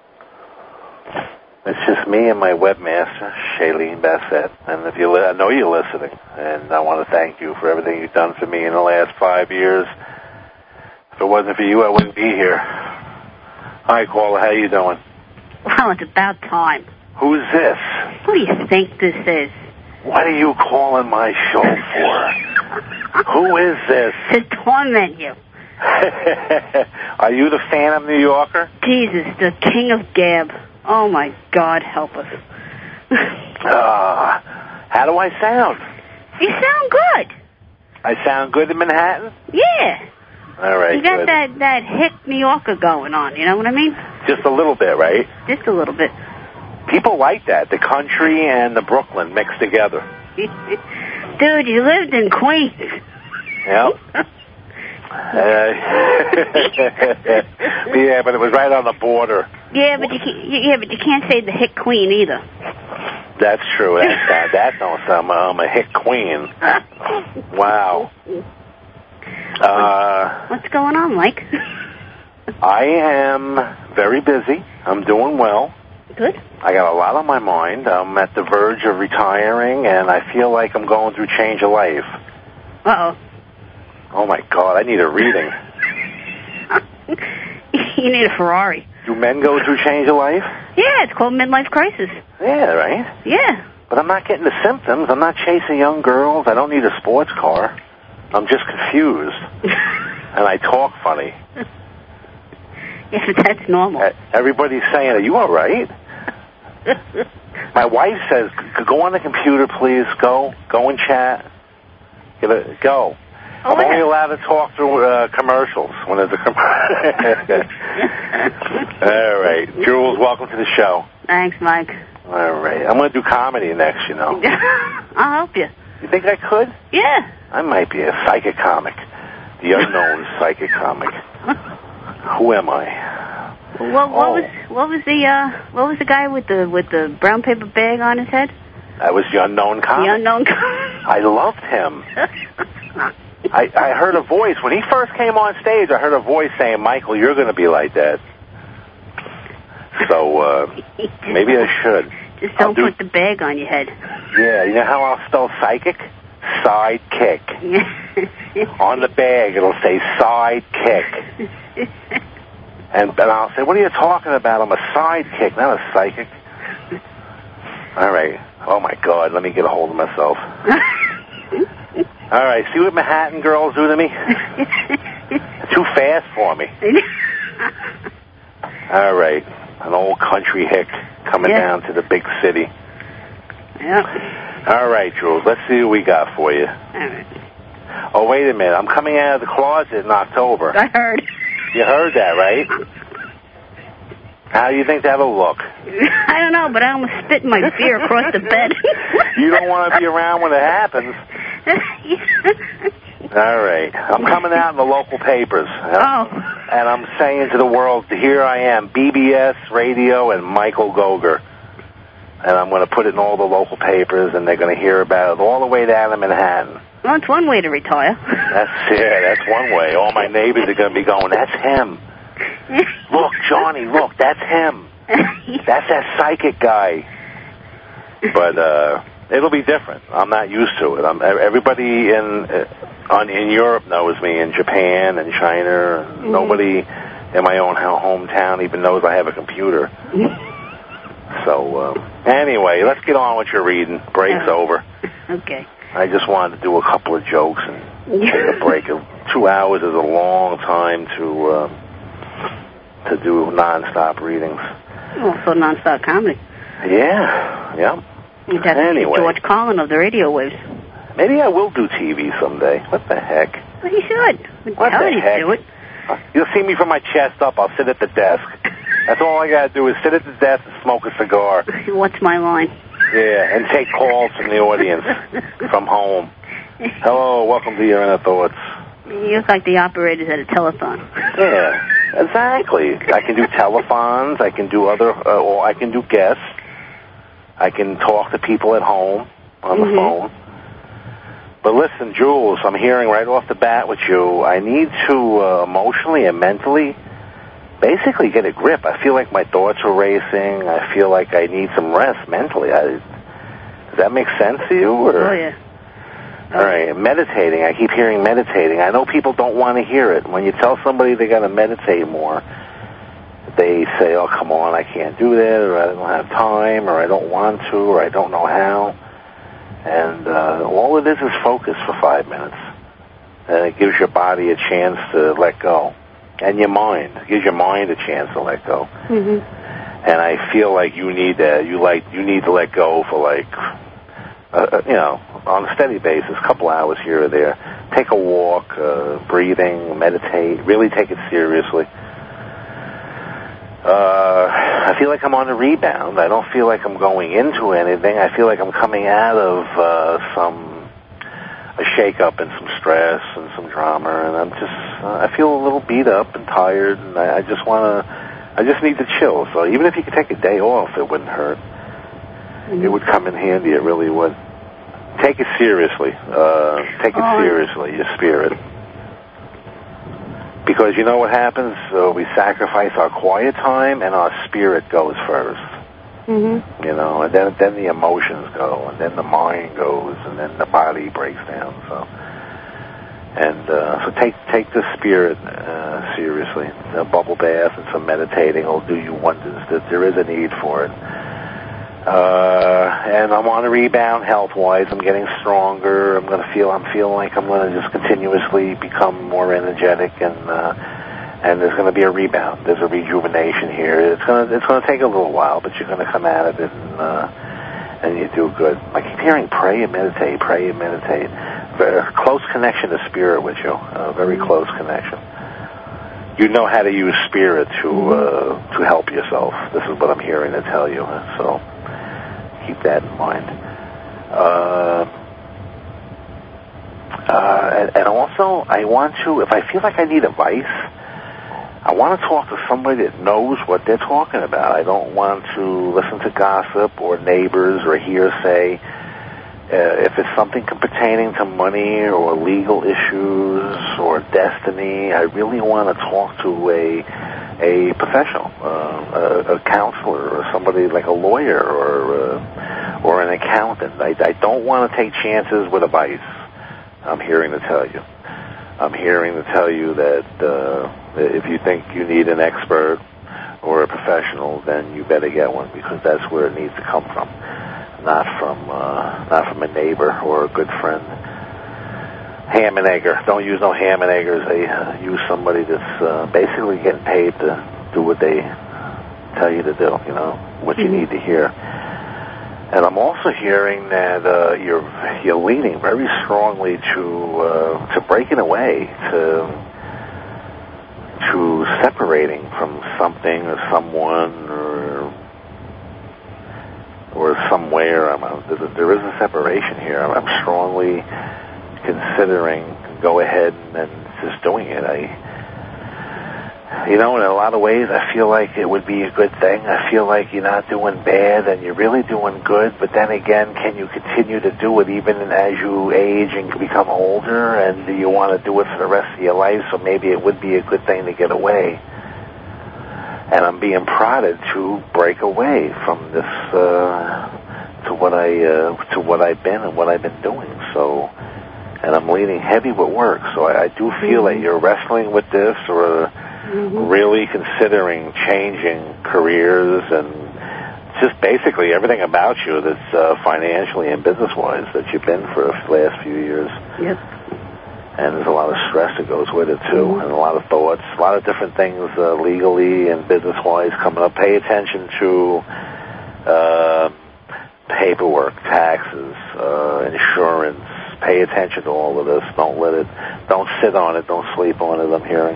it's just me and my webmaster, Shailene Bassett. And if you, li- I know you're listening, and I want to thank you for everything you've done for me in the last five years. If it wasn't for you, I wouldn't be here. Hi, caller. How you doing? Well, it's about time. Who's this? Who do you think this is? What are you calling my show for? Who is this? To torment you. Are you the Phantom New Yorker? Jesus, the King of Gab. Oh, my God, help us. uh, how do I sound? You sound good. I sound good in Manhattan? Yeah. All right, You got good. that, that hick New Yorker going on, you know what I mean? Just a little bit, right? Just a little bit. People like that, the country and the Brooklyn mixed together. Dude, you lived in Queens. Yep. yeah, but it was right on the border. Yeah, but you can't, yeah, but you can't say the hick queen either. That's true. That, that, that knows I'm, I'm a hick queen. Wow. Uh, What's going on, Mike? I am very busy. I'm doing well. Good. I got a lot on my mind. I'm at the verge of retiring, and I feel like I'm going through change of life. Uh-oh. Oh, my God. I need a reading. You need a Ferrari. Do men go through change of life? Yeah, it's called midlife crisis. Yeah, right? Yeah. But I'm not getting the symptoms. I'm not chasing young girls. I don't need a sports car. I'm just confused. And I talk funny. Yeah, but that's normal. Everybody's saying, are you all right? My wife says, go on the computer, please. Go. Go and chat. Get a, go. Oh, I'm yeah. only allowed to talk through uh, commercials when there's a commercial. All right. Jules, welcome to the show. Thanks, Mike. All right. I'm going to do comedy next, you know. I'll help you. You think I could? Yeah. I might be a psychic comic. The unknown psychic comic. Who am I? What, what oh. was what was the uh, what was the guy with the with the brown paper bag on his head? That was the unknown comic. The unknown comic. I loved him. I, I heard a voice when he first came on stage. I heard a voice saying, "Michael, you're going to be like that." So uh, maybe I should. Just don't do... put the bag on your head. Yeah, you know how I'll spell psychic? Sidekick. On the bag, it'll say sidekick. And, and I'll say, what are you talking about? I'm a sidekick, not a psychic. All right. Oh, my God. Let me get a hold of myself. All right. See what Manhattan girls do to me? Too fast for me. All right. An old country hick coming yeah. down to the big city. Yeah. All right, Jules. Let's see what we got for you. All right. Oh, wait a minute. I'm coming out of the closet in October. I heard. You heard that, right? How do you think that'll look? I don't know, but I almost spit my beer across the bed. You don't want to be around when it happens. All right. I'm coming out in the local papers. Oh. And I'm saying to the world, here I am, B B S Radio and Michael Goger. And I'm going to put it in all the local papers, and they're going to hear about it all the way down to Manhattan. Well, it's one way to retire. That's yeah, that's one way. All my neighbors are going to be going, that's him. Look, Johnny, look, that's him. That's that psychic guy. But uh, it'll be different. I'm not used to it. I'm, everybody in uh, on in Europe knows me, in Japan and China. Mm-hmm. Nobody in my own hometown even knows I have a computer. So, uh, anyway, let's get on with your reading. Break's oh. over. Okay. I just wanted to do a couple of jokes and take a break. Two hours is a long time to uh, to do nonstop readings. Well, so nonstop comedy. Yeah, yeah. You'd have anyway. to be George Carlin of the radio waves. Maybe I will do T V someday. What the heck? Well, you should. What How the do you heck? do it? You'll see me from my chest up. I'll sit at the desk. That's all I got to do is sit at the desk and smoke a cigar. What's my line? Yeah, and take calls from the audience from home. Hello, welcome to Your Inner Thoughts. You look like the operators at a telethon. Yeah, exactly. I can do telephones. I can do other, uh, or I can do guests. I can talk to people at home on the mm-hmm. phone. But listen, Jules, I'm hearing right off the bat with you, I need to uh, emotionally and mentally basically get a grip. I feel like my thoughts are racing. I feel like I need some rest mentally. I, does that make sense to you? Or? Oh, yeah. Oh. All right, meditating. I keep hearing meditating. I know people don't want to hear it. When you tell somebody they got to meditate more, they say, oh, come on, I can't do that, or I don't have time, or I don't want to, or I don't know how. And uh, all it is is focus for five minutes. And it gives your body a chance to let go. And your mind. It gives your mind a chance to let go. Mm-hmm. And I feel like you need that. You like you need to let go for like, uh, you know, on a steady basis, a couple hours here or there. Take a walk, uh, breathing, meditate. Really take it seriously. Uh, I feel like I'm on a rebound. I don't feel like I'm going into anything. I feel like I'm coming out of uh, some a shake-up and some stress and some drama, and I'm just, uh, I feel a little beat up and tired, and I, I just want to, I just need to chill. So even if you could take a day off, it wouldn't hurt. Mm-hmm. It would come in handy, it really would. Take it seriously. Uh, take it oh, seriously, your spirit. Because you know what happens? Uh, we sacrifice our quiet time, and our spirit goes first. Mm-hmm. You know, and then then the emotions go, and then the mind goes, and then the body breaks down. So, and uh, so take take the spirit uh, seriously. A bubble bath and some meditating will do you wonders. That there is a need for it. Uh, and I'm on a rebound health-wise. I'm getting stronger. I'm going to feel. I'm feeling like I'm going to just continuously become more energetic, and uh, and there's going to be a rebound. There's a rejuvenation here. It's going to it's going to take a little while, but you're going to come out of it, and uh, and you do good. I keep hearing pray and meditate, pray and meditate. Very close connection to spirit with you. A very close connection. You know how to use spirit to uh, to help yourself. This is what I'm hearing to tell you. So. Keep that in mind. Uh, uh, and, and also, I want to, if I feel like I need advice, I want to talk to somebody that knows what they're talking about. I don't want to listen to gossip or neighbors or hearsay. Uh, if it's something pertaining to money or legal issues or destiny, I really want to talk to a a professional, uh, a, a counselor, or somebody like a lawyer or uh, or an accountant. I, I don't want to take chances with advice. I'm hearing to tell you. I'm hearing to tell you that uh, if you think you need an expert or a professional, then you better get one, because that's where it needs to come from, not from uh, not from a neighbor or a good friend. Ham and egger. Don't use no ham and eggers. They uh, use somebody that's uh, basically getting paid to do what they tell you to do, you know, what you need to hear. And I'm also hearing that uh, you're you're leaning very strongly to uh, to breaking away, to to separating from something or someone or or somewhere. I'm, I'm, there is a separation here. I'm strongly considering go ahead and, and just doing it. I, you know, in a lot of ways, I feel like it would be a good thing. I feel like you're not doing bad and you're really doing good. But then again, can you continue to do it even as you age and become older? And do you want to do it for the rest of your life? So maybe it would be a good thing to get away. And I'm being prodded to break away from this uh, to what I uh, to what I've been and what I've been doing. So. And I'm leaning heavy with work, so I, I do feel that you're wrestling with this or mm-hmm. really considering changing careers and just basically everything about you that's uh, financially and business-wise that you've been for the last few years. Yes. And there's a lot of stress that goes with it, too, mm-hmm. and a lot of thoughts, a lot of different things uh, legally and business-wise coming up. Pay attention to uh, paperwork, taxes, uh, insurance. Pay attention to all of this. Don't let it, don't sit on it. Don't sleep on it, I'm hearing.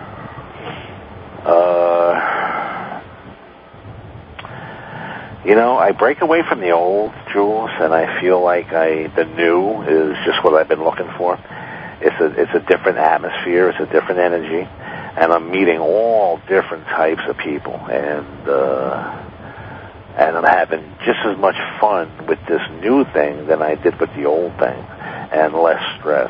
Uh, you know, I break away from the old, Jules, and I feel like I, the new is just what I've been looking for. It's a, it's a different atmosphere. It's a different energy. And I'm meeting all different types of people. And, uh, and I'm having just as much fun with this new thing than I did with the old thing. And less stress.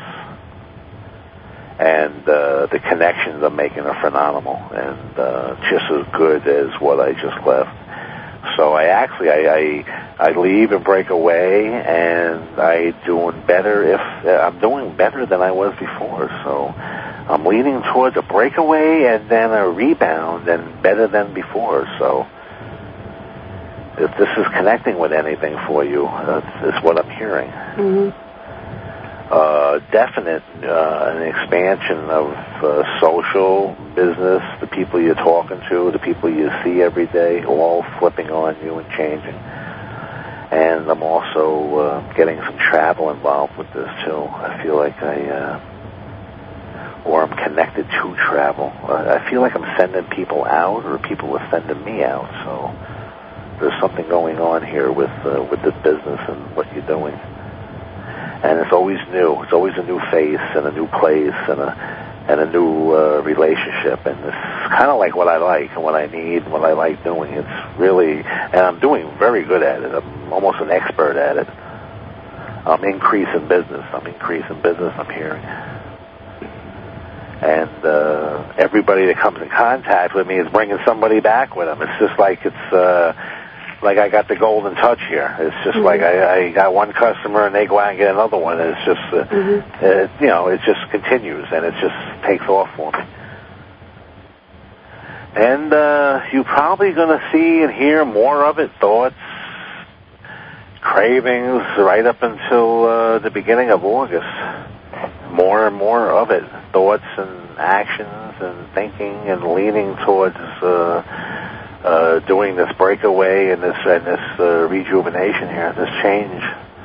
And uh, the connections I'm making are phenomenal and uh, just as good as what I just left. So I actually, I, I, I leave and break away, and I doing better if, uh, I'm doing better than I was before. So I'm leaning towards a breakaway and then a rebound and better than before. So if this is connecting with anything for you, that's, that's what I'm hearing. Mm-hmm. Uh, definite uh, an expansion of uh, social, business, the people you're talking to, the people you see every day, all flipping on you and changing. And I'm also uh, getting some travel involved with this, too. I feel like I, uh, or I'm connected to travel. Uh, I feel like I'm sending people out, or people are sending me out, so there's something going on here with uh, with this business and what you're doing. and it's always new. It's always a new face and a new place and a and a new uh, relationship, and it's kind of like what I like and what I need and what I like doing. It's really, and I'm doing very good at it. I'm almost an expert at it. I'm increasing business. I'm increasing business. I'm hearing. And uh, everybody that comes in contact with me is bringing somebody back with them. It's just like it's uh, like I got the golden touch here. It's just mm-hmm. like I, I got one customer and they go out and get another one. And it's just, uh, mm-hmm. it, you know, it just continues and it just takes off for me. And uh, you're probably going to see and hear more of it, thoughts, cravings, right up until uh, the beginning of August. More and more of it, thoughts and actions and thinking and leaning towards uh, uh, doing this breakaway and this and this uh, rejuvenation here, this change.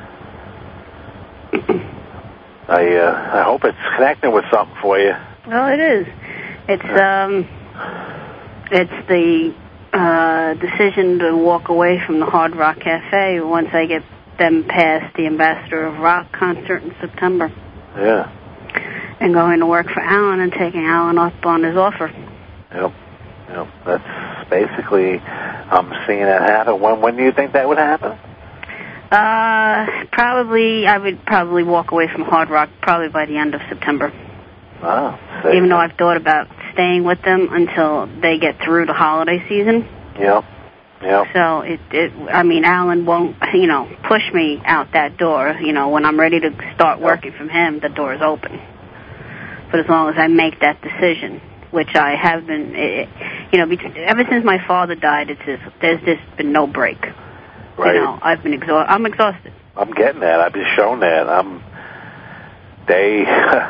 I uh, I hope it's connecting with something for you. Well, it is. It's um, it's the uh, decision to walk away from the Hard Rock Cafe once I get them past the Ambassador of Rock concert in September. Yeah. And going to work for Alan and taking Alan up on his offer. Yep. Yep. That's basically, I'm seeing that happen. When, when do you think that would happen? Uh, probably, I would probably walk away from Hard Rock probably by the end of September. Wow. Even though I've thought about staying with them until they get through the holiday season. Yep. Yep. So, it, it, I mean, Alan won't, you know, push me out that door. You know, when I'm ready to start yep. working from him, the door is open. But as long as I make that decision, which I have been, it, you know, ever since my father died, it's just, there's just been no break. Right. You know, I've been exhausted. I'm exhausted. I'm getting that. I've been shown that. I'm, they,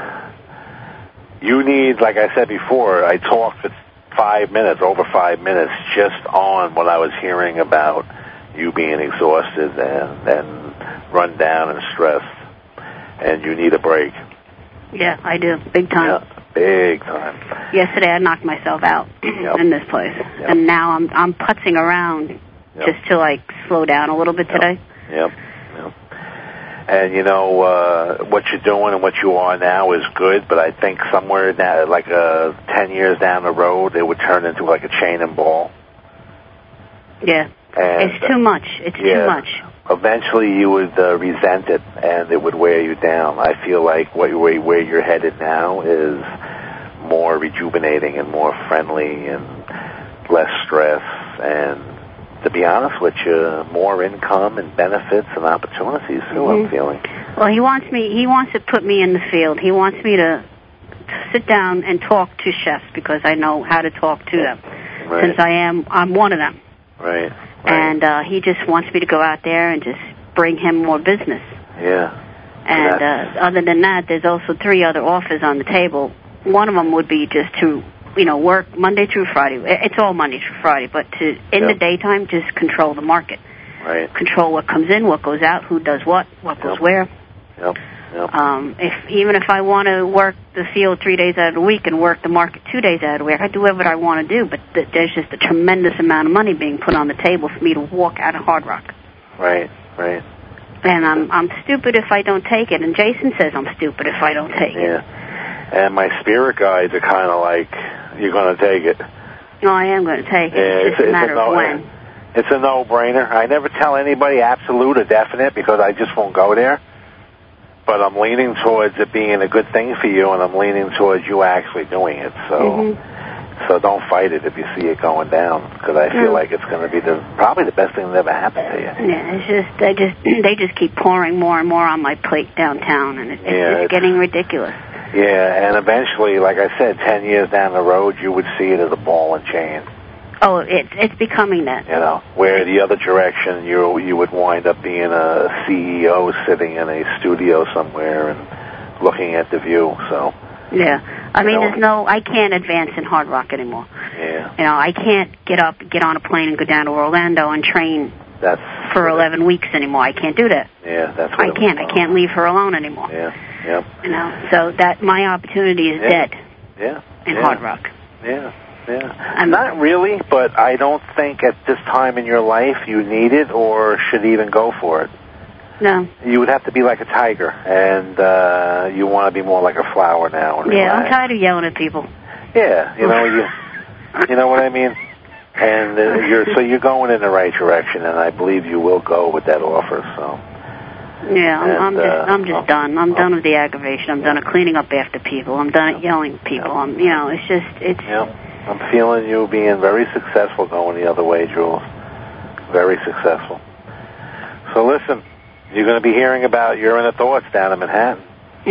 you need, like I said before, I talked for five minutes, over five minutes, just on what I was hearing about you being exhausted and, and run down and stressed, and you need a break. Yeah, I do. Big time. Yeah, big time. Yesterday I knocked myself out yep. in this place. Yep. And now I'm I'm putzing around yep. just to, like, slow down a little bit yep. today. Yep. Yep. And, you know, uh, what you're doing and what you are now is good, but I think somewhere, now, like uh, ten years down the road, it would turn into like a chain and ball. Yeah. And, it's too much. It's yeah, too much. Eventually you would uh, resent it, and it would wear you down. I feel like what, where, where you're headed now is more rejuvenating and more friendly and less stress, and to be honest with you, more income and benefits and opportunities too, mm-hmm. I'm feeling. Well, he wants me, he wants to put me in the field. He wants me to sit down and talk to chefs because I know how to talk to them. Right. Since I am, I'm one of them. Right. Right. And uh, he just wants me to go out there and just bring him more business. Yeah. And uh, other than that, there's also three other offers on the table. One of them would be just to, you know, work Monday through Friday. It's all Monday through Friday, but to in yep. the daytime, just control the market. Right. Control what comes in, what goes out, who does what, what yep. goes where. Yep. Yep. Um, if even if I want to work the field three days out of the week and work the market two days out of the week, I do whatever I want to do. But th- there's just a tremendous amount of money being put on the table for me to walk out of Hard Rock. Right. Right. And I'm I'm stupid if I don't take it. And Jason says I'm stupid if I don't take yeah. it. Yeah. And my spirit guides are kind of like, you're going to take it. No, I am going to take it. Yeah, it's just it's, a matter it's a no, of when. It's a no-brainer. I never tell anybody absolute or definite because I just won't go there. But I'm leaning towards it being a good thing for you, and I'm leaning towards you actually doing it. So, mm-hmm. so don't fight it if you see it going down, because I feel mm. like it's going to be the probably the best thing that ever happened to you. Yeah, it's just they just they just keep pouring more and more on my plate downtown, and it, it's yeah, just it's, getting ridiculous. Yeah, and eventually, like I said, ten years down the road, you would see it as a ball and chain. Oh, it's it's becoming that. You know, where the other direction, you you would wind up being a C E O sitting in a studio somewhere and looking at the view. So. Yeah, I mean, know, there's no, I can't advance in Hard Rock anymore. Yeah. You know, I can't get up, get on a plane, and go down to Orlando and train. That's for eleven weeks anymore. I can't do that. Yeah, that's. I can't. I can't leave her alone anymore. Yeah. Yep. You know, so that my opportunity is yeah. dead. Yeah. In yeah. Hard Rock. Yeah. Yeah. I'm not really, but I don't think at this time in your life you need it or should even go for it. No. You would have to be like a tiger, and uh, you want to be more like a flower now. And yeah, relax. I'm tired of yelling at people. Yeah, you know, you you know what I mean? And uh, you're so you're going in the right direction, and I believe you will go with that offer, so... Yeah, I'm, and, I'm just, uh, I'm just oh, done. I'm oh. done with the aggravation. I'm done at cleaning up after people. I'm done at yelling at people. I'm, you know, it's just, it's. Yeah, I'm feeling you being very successful going the other way, Jules. Very successful. So listen, you're going to be hearing about You're in the Thoughts down in Manhattan.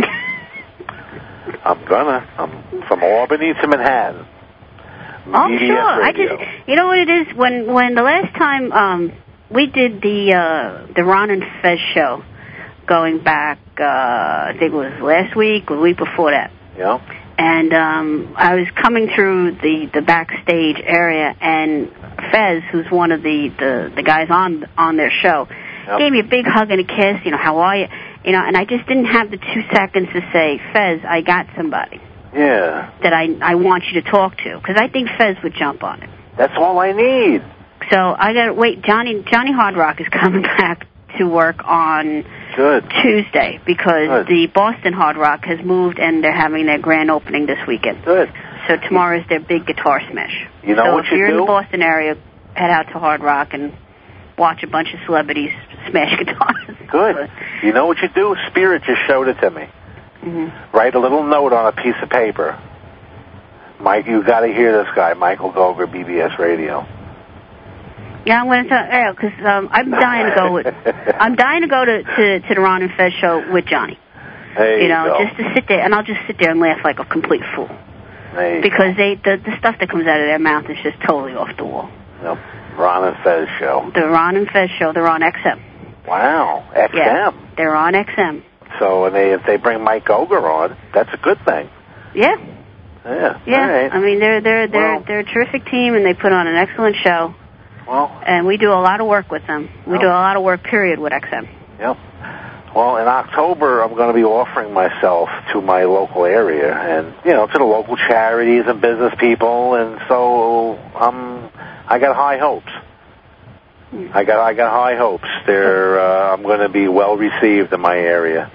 I'm gonna. I'm from Albany to Manhattan. Oh, B B S sure. Radio. I just, you know what it is? When, when the last time um, we did the uh, the Ron and Fez show. Going back, uh, I think it was last week or the week before that. Yeah. And um, I was coming through the, the backstage area, and Fez, who's one of the, the, the guys on on their show, yep. gave me a big hug and a kiss. You know, how are you? You know, and I just didn't have the two seconds to say, Fez, I got somebody. Yeah. That I I want you to talk to, because I think Fez would jump on it. That's all I need. So I got to wait. Johnny Johnny Hard Rock is coming back to work on. Good. Tuesday, because Good. the Boston Hard Rock has moved and they're having their grand opening this weekend. Good. So tomorrow is their big guitar smash. You know so what if you you're do? in the Boston area, head out to Hard Rock and watch a bunch of celebrities smash guitars. Good. You know what you do? Spirit just showed it to me. Mm-hmm. Write a little note on a piece of paper. Mike, you got to hear this guy, Michael Goger, B B S Radio. Yeah, I'm going to tell yeah, because um, I'm dying to go with. I'm dying to go to, to, to the Ron and Fez show with Johnny. There you, you know, go. just to sit there, and I'll just sit there and laugh like a complete fool. There you because go. they the, the stuff that comes out of their mouth is just totally off the wall. Yep. Ron and Fez show. The Ron and Fez show. They're on X M. Wow, X M. Yeah, they're on X M. So and they, if they bring Mike Goger on, that's a good thing. Yeah. Yeah. Yeah. All right. I mean, they're they're they're well, they're a terrific team, and they put on an excellent show. Well, and we do a lot of work with them. We yep. do a lot of work, period, with X M. Yep. Well, in October, I'm going to be offering myself to my local area, and you know, to the local charities and business people, and so um, I got high hopes. Mm. I got I got high hopes. They're uh, I'm going to be well received in my area,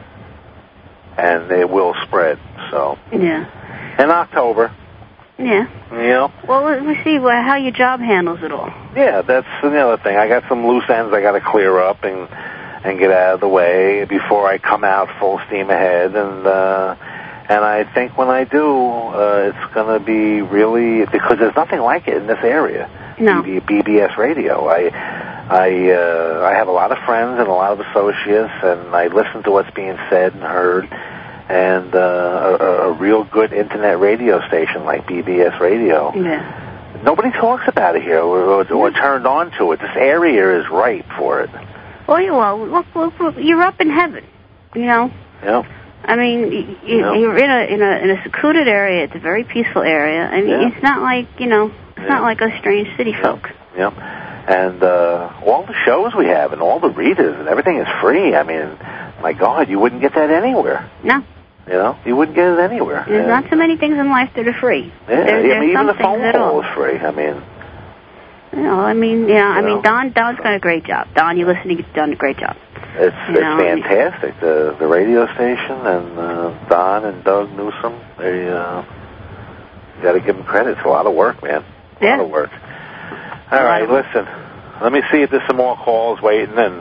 and it will spread. So yeah. In October. Yeah. Yeah. Well, let me see how your job handles it all. Yeah, that's another thing. I got some loose ends I got to clear up and and get out of the way before I come out full steam ahead. And uh, and I think when I do, uh, it's going to be really because there's nothing like it in this area. No. B B S Radio. I I uh, I have a lot of friends and a lot of associates, and I listen to what's being said and heard. And uh, a, a real good internet radio station like B B S Radio. Yeah. Nobody talks about it here or, or, or turned on to it. This area is ripe for it. Well, you well, look, look, look, you're up in heaven, you know. Yeah. I mean, you, yeah. you're in a in a in a secluded area. It's a very peaceful area. I mean, yeah. it's not like you know, it's yeah. not like us strange city yeah. folk. Yeah. And uh, all the shows we have and all the readers and everything is free. I mean, my God, you wouldn't get that anywhere. No. You know, you wouldn't get it anywhere. There's and, not so many things in life that are free. Yeah, there, I mean, even the phone call all. is free. I mean, you know, I mean, yeah, I you mean, know? Don, Don's done a great job. Don, you listening? You've done a great job. It's you it's know, fantastic. The the radio station and uh, Don and Doug Newsom. They uh, you got to give them credit. It's a lot of work, man. A yeah. lot of work. All right, listen. Let me see if there's some more calls waiting, and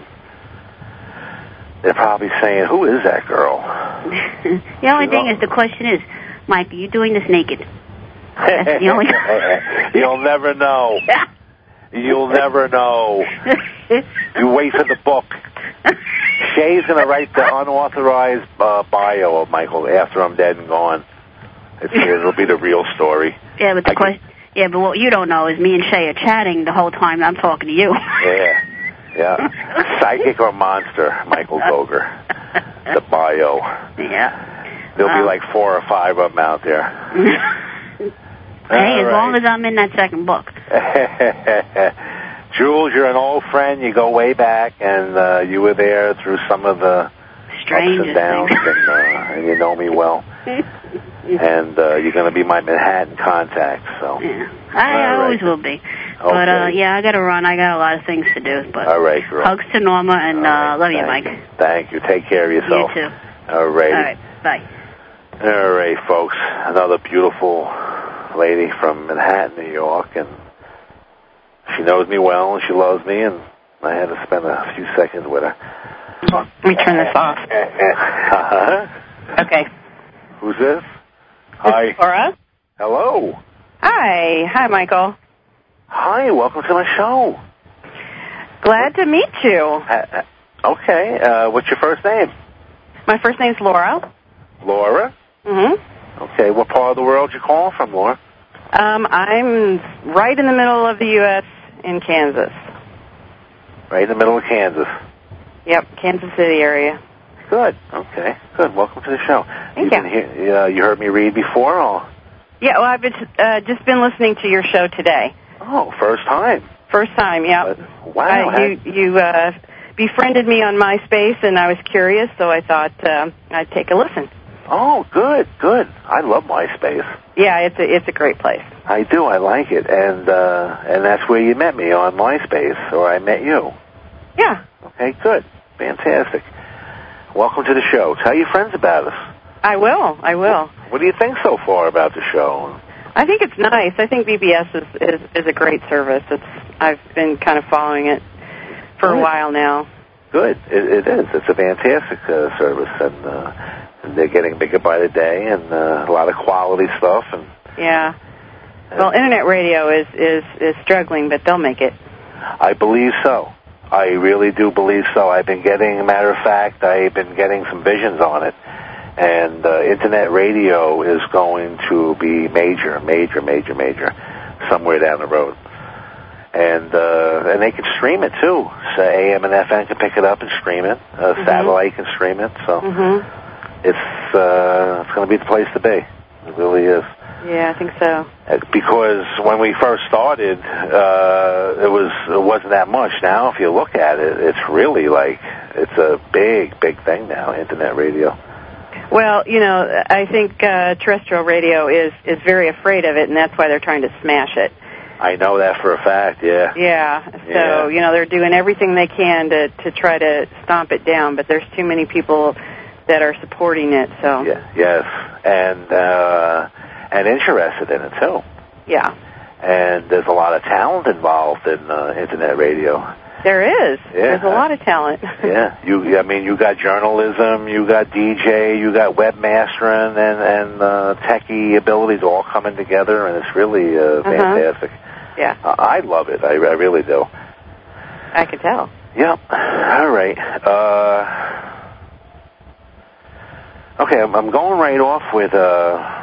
they're probably saying, "Who is that girl?" The only thing is, the question is, Mike, are you doing this naked? That's the only. You'll never know. You'll never know. You wait for the book. Shay's going to write the unauthorized uh, bio of Michael after I'm dead and gone. It's, it'll be the real story. Yeah, but the question. Yeah, but what you don't know is me and Shay are chatting the whole time I'm talking to you. Yeah, yeah. Psychic or monster, Michael Goger. The bio. Yeah. There'll um, be like four or five of them out there. Hey, All as right. long as I'm in that second book. Jules, you're an old friend. You go way back, and uh, you were there through some of the Strangest ups and downs, and, uh, and you know me well. And uh, you're going to be my Manhattan contact. So yeah, I, I right. always will be. Okay. But, uh, yeah, I got to run. I got a lot of things to do. But all right, girl. Hugs to Norma, and right. uh, love you, Thank Mike. You. Thank you. Take care of yourself. You too. All right. All right. Bye. All right, folks. Another beautiful lady from Manhattan, New York, and she knows me well, and she loves me, and I had to spend a few seconds with her. Let me turn this off. Uh-huh. Okay. Who's this? Hi. Laura? Hello. Hi. Hi, Michael. Hi, welcome to my show. Glad to meet you. Uh, okay, uh, what's your first name? My first name's Laura. Laura? Mm-hmm. Okay, what part of the world you calling from, Laura? Um, I'm right in the middle of the U S in Kansas. Right in the middle of Kansas. Yep, Kansas City area. Good. Okay. Good. Welcome to the show. Thank you. you. Hear, uh, you heard me read before, or? Yeah, well, I've been, uh, just been listening to your show today. Oh, first time. First time, yeah. But, wow. Uh, you you uh, befriended me on MySpace, and I was curious, so I thought uh, I'd take a listen. Oh, good, good. I love MySpace. Yeah, it's a it's a great place. I do. I like it, and uh, and that's where you met me, on MySpace, or I met you. Yeah. Okay, good, fantastic. Welcome to the show. Tell your friends about us. I will. I will. What do you think so far about the show? I think it's nice. I think B B S is is, is a great service. It's I've been kind of following it for Good. a while now. Good. It, it is. It's a fantastic uh, service, and, uh, and they're getting bigger by the day, and uh, a lot of quality stuff. And yeah. Well, internet radio is, is, is struggling, but they'll make it. I believe so. I really do believe so. I've been getting, matter of fact, I've been getting some visions on it. And uh, internet radio is going to be major, major, major, major, somewhere down the road. And uh, and they can stream it, too. So A M and F M can pick it up and stream it. Uh, mm-hmm. Satellite can stream it. So mm-hmm. it's, uh, it's going to be the place to be. It really is. Yeah, I think so. Because when we first started, uh, it was it wasn't that much. Now, if you look at it, it's really like, it's a big, big thing now, internet radio. Well, you know, I think uh, terrestrial radio is, is very afraid of it, and that's why they're trying to smash it. I know that for a fact, yeah. Yeah, so, yeah. you know, they're doing everything they can to, to try to stomp it down, but there's too many people that are supporting it, so. Yeah, yes, and, uh, and interested in it, too. Yeah. And there's a lot of talent involved in uh, internet radio. There is. Yeah. There's a lot of talent. Yeah. You. I mean, you got journalism, you got D J, you got webmastering, and and uh, techie abilities all coming together, and it's really uh, fantastic. Uh-huh. Yeah. Uh, I love it. I, I really do. I can tell. Yep. All right. Uh, okay, I'm, I'm going right off with. Uh,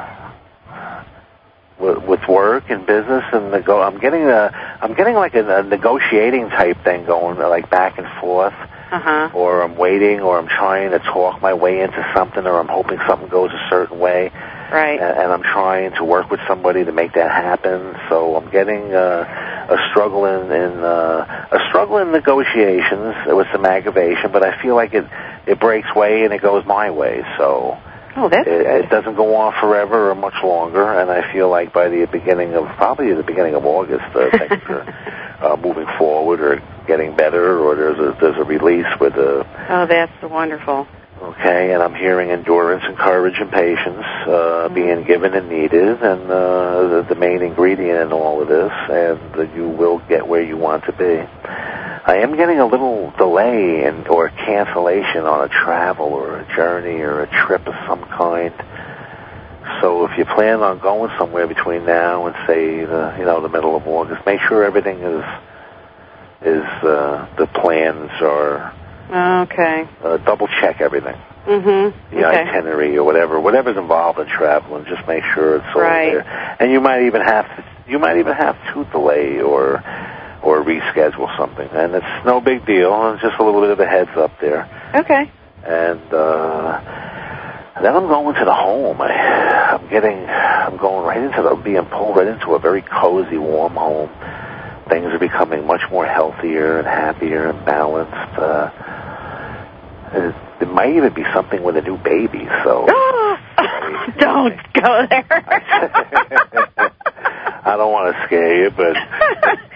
with work and business, and the go, I'm getting a, I'm getting like a, a negotiating type thing going, like back and forth, uh-huh. or I'm waiting, or I'm trying to talk my way into something, or I'm hoping something goes a certain way, right? And, and I'm trying to work with somebody to make that happen. So I'm getting uh, a struggle in, in uh, a struggle in negotiations with some aggravation, but I feel like it it breaks way and it goes my way. So. Oh, that's it, good. It doesn't go on forever or much longer, and I feel like by the beginning of, probably the beginning of August, uh, things are uh, moving forward or getting better, or there's a there's a release with a... Oh, that's wonderful. Okay, and I'm hearing endurance and courage and patience uh, mm-hmm. being given and needed, and uh, the, the main ingredient in all of this, and uh, you will get where you want to be. I am getting a little delay in, or cancellation on a travel or a journey or a trip of some kind. So if you plan on going somewhere between now and, say, the, you know, the middle of August, make sure everything is, is uh, the plans are... Okay. Uh, double check everything. Mm-hmm. The okay. itinerary or whatever, whatever's involved in traveling, just make sure it's all right. there. And you might even have to, you might even have to delay or... or reschedule something, and it's no big deal. It's just a little bit of a heads up there. Okay. And uh, then I'm going to the home. I, I'm getting, I'm going right into the, being pulled right into a very cozy, warm home. Things are becoming much more healthier and happier and balanced. Uh, it, it might even be something with a new baby. So don't go there. I don't want to scare you, but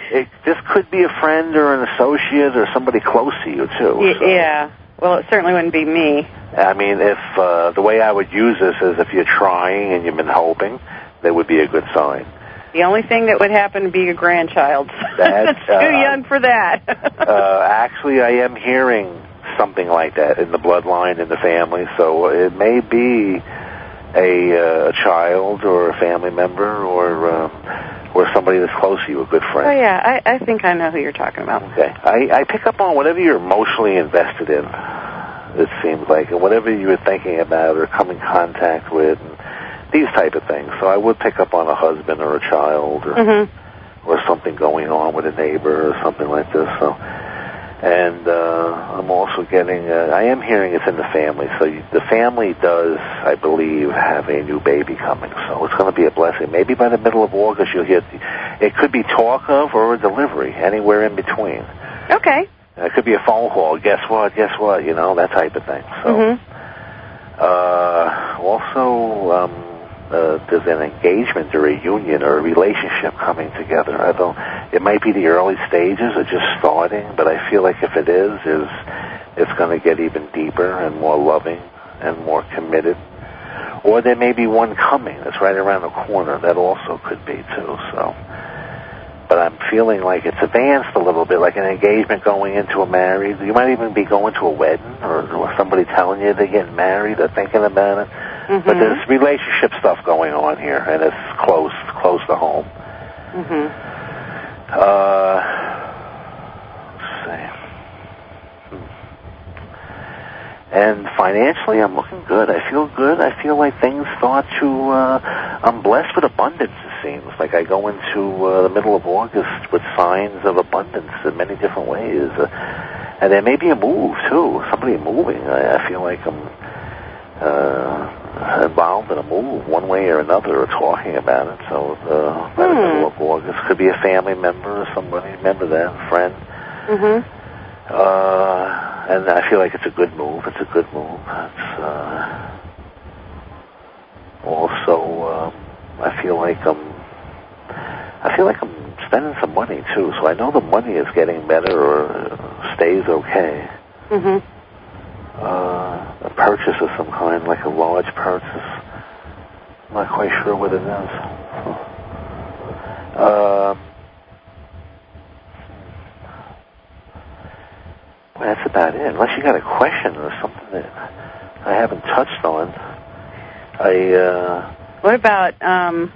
it, this could be a friend or an associate or somebody close to you, too. Y- so. Yeah. Well, it certainly wouldn't be me. I mean, if uh, the way I would use this is if you're trying and you've been hoping, that would be a good sign. The only thing that would happen would be a grandchild. That's too uh, young for that. uh, actually, I am hearing something like that in the bloodline, in the family, so it may be a uh, child or a family member or um, or somebody that's close to you, a good friend. Oh, yeah, I, I think I know who you're talking about. Okay. I, I pick up on whatever you're emotionally invested in, it seems like, and whatever you were thinking about or come in contact with, and these type of things. So I would pick up on a husband or a child or, mm-hmm. or something going on with a neighbor or something like this. So. And uh, I'm also getting, uh, I am hearing it's in the family. So you, the family does, I believe, have a new baby coming. So it's going to be a blessing. Maybe by the middle of August you'll hear, it could be talk of or a delivery, anywhere in between. Okay. It could be a phone call. Guess what? Guess what? You know, that type of thing. So, mm-hmm. uh, also, um, Uh, there's an engagement or a union or a relationship coming together. I don't. It might be the early stages or just starting, but I feel like if it is, is it's going to get even deeper and more loving and more committed. Or there may be one coming that's right around the corner. That also could be too. So, but I'm feeling like it's advanced a little bit, like an engagement going into a marriage. You might even be going to a wedding, or, or somebody telling you they're getting married or thinking about it. Mm-hmm. But there's relationship stuff going on here, and it's close, close to home. Mm-hmm. Uh, let's see. Hmm. And financially, I'm looking good. I feel good. I feel like things start to, uh, I'm blessed with abundance, it seems. Like I go into uh, the middle of August with signs of abundance in many different ways. Uh, and there may be a move, too. Somebody moving. I, I feel like I'm... Uh, involved in a move one way or another or talking about it. So uh, by the hmm. middle of August could be a family member or somebody, remember that, friend. Mm-hmm. Uh, and I feel like it's a good move. It's a good move. It's uh, also um, I feel like I'm I feel like I'm spending some money too. So I know the money is getting better or stays okay. Mm-hmm. Uh, a purchase of some kind, like a large purchase. I'm not quite sure what it is. Um, well, that's about it. Unless you got a question or something that I haven't touched on. I. Uh, what about? Um,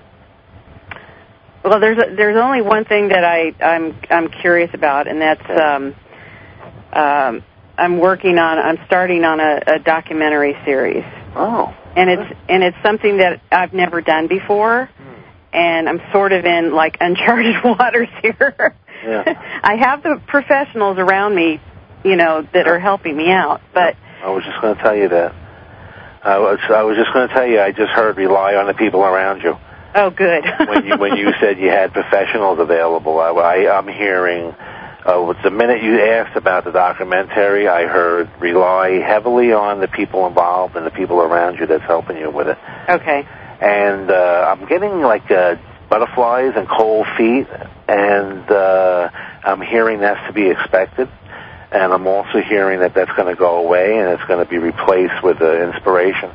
well, there's a, there's only one thing that I I'm I'm curious about, and that's. Um, um, I'm working on, I'm starting on a, a documentary series. Oh. And it's, and it's something that I've never done before, hmm. and I'm sort of in, like, uncharted waters here. Yeah. I have the professionals around me, you know, that are helping me out, but... I was just going to tell you that. I was, I was just going to tell you, I just heard rely on the people around you. Oh, good. when you when you said you had professionals available, I, I, I'm hearing... Uh, the minute you asked about the documentary, I heard rely heavily on the people involved and the people around you that's helping you with it. Okay. And uh, I'm getting like uh, butterflies and cold feet, and uh, I'm hearing that's to be expected. And I'm also hearing that that's going to go away and it's going to be replaced with uh, inspiration.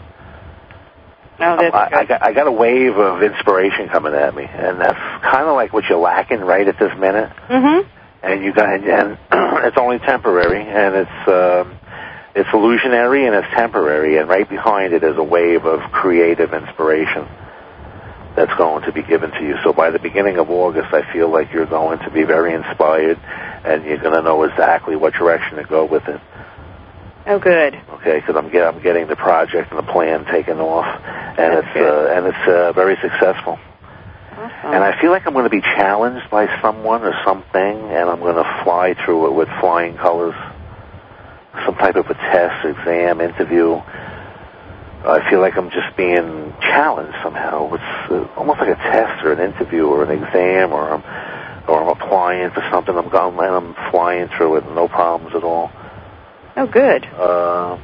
Oh, that's I, good. I, got, I got a wave of inspiration coming at me, and that's kind of like what you're lacking right at this minute. Mm-hmm. And you got, and it's only temporary, and it's uh, it's illusionary and it's temporary, and right behind it is a wave of creative inspiration that's going to be given to you. So by the beginning of August, I feel like you're going to be very inspired, and you're going to know exactly what direction to go with it. Oh, good. Okay, because I'm get, I'm getting the project and the plan taken off, and That's it's good. uh, and it's uh, very successful. Awesome. And I feel like I'm going to be challenged by someone or something, and I'm going to fly through it with flying colors. Some type of a test, exam, interview. I feel like I'm just being challenged somehow. It's uh, almost like a test or an interview or an exam, or I'm, or I'm applying for something. I'm going and I'm flying through it, no problems at all. Oh, good. Uh,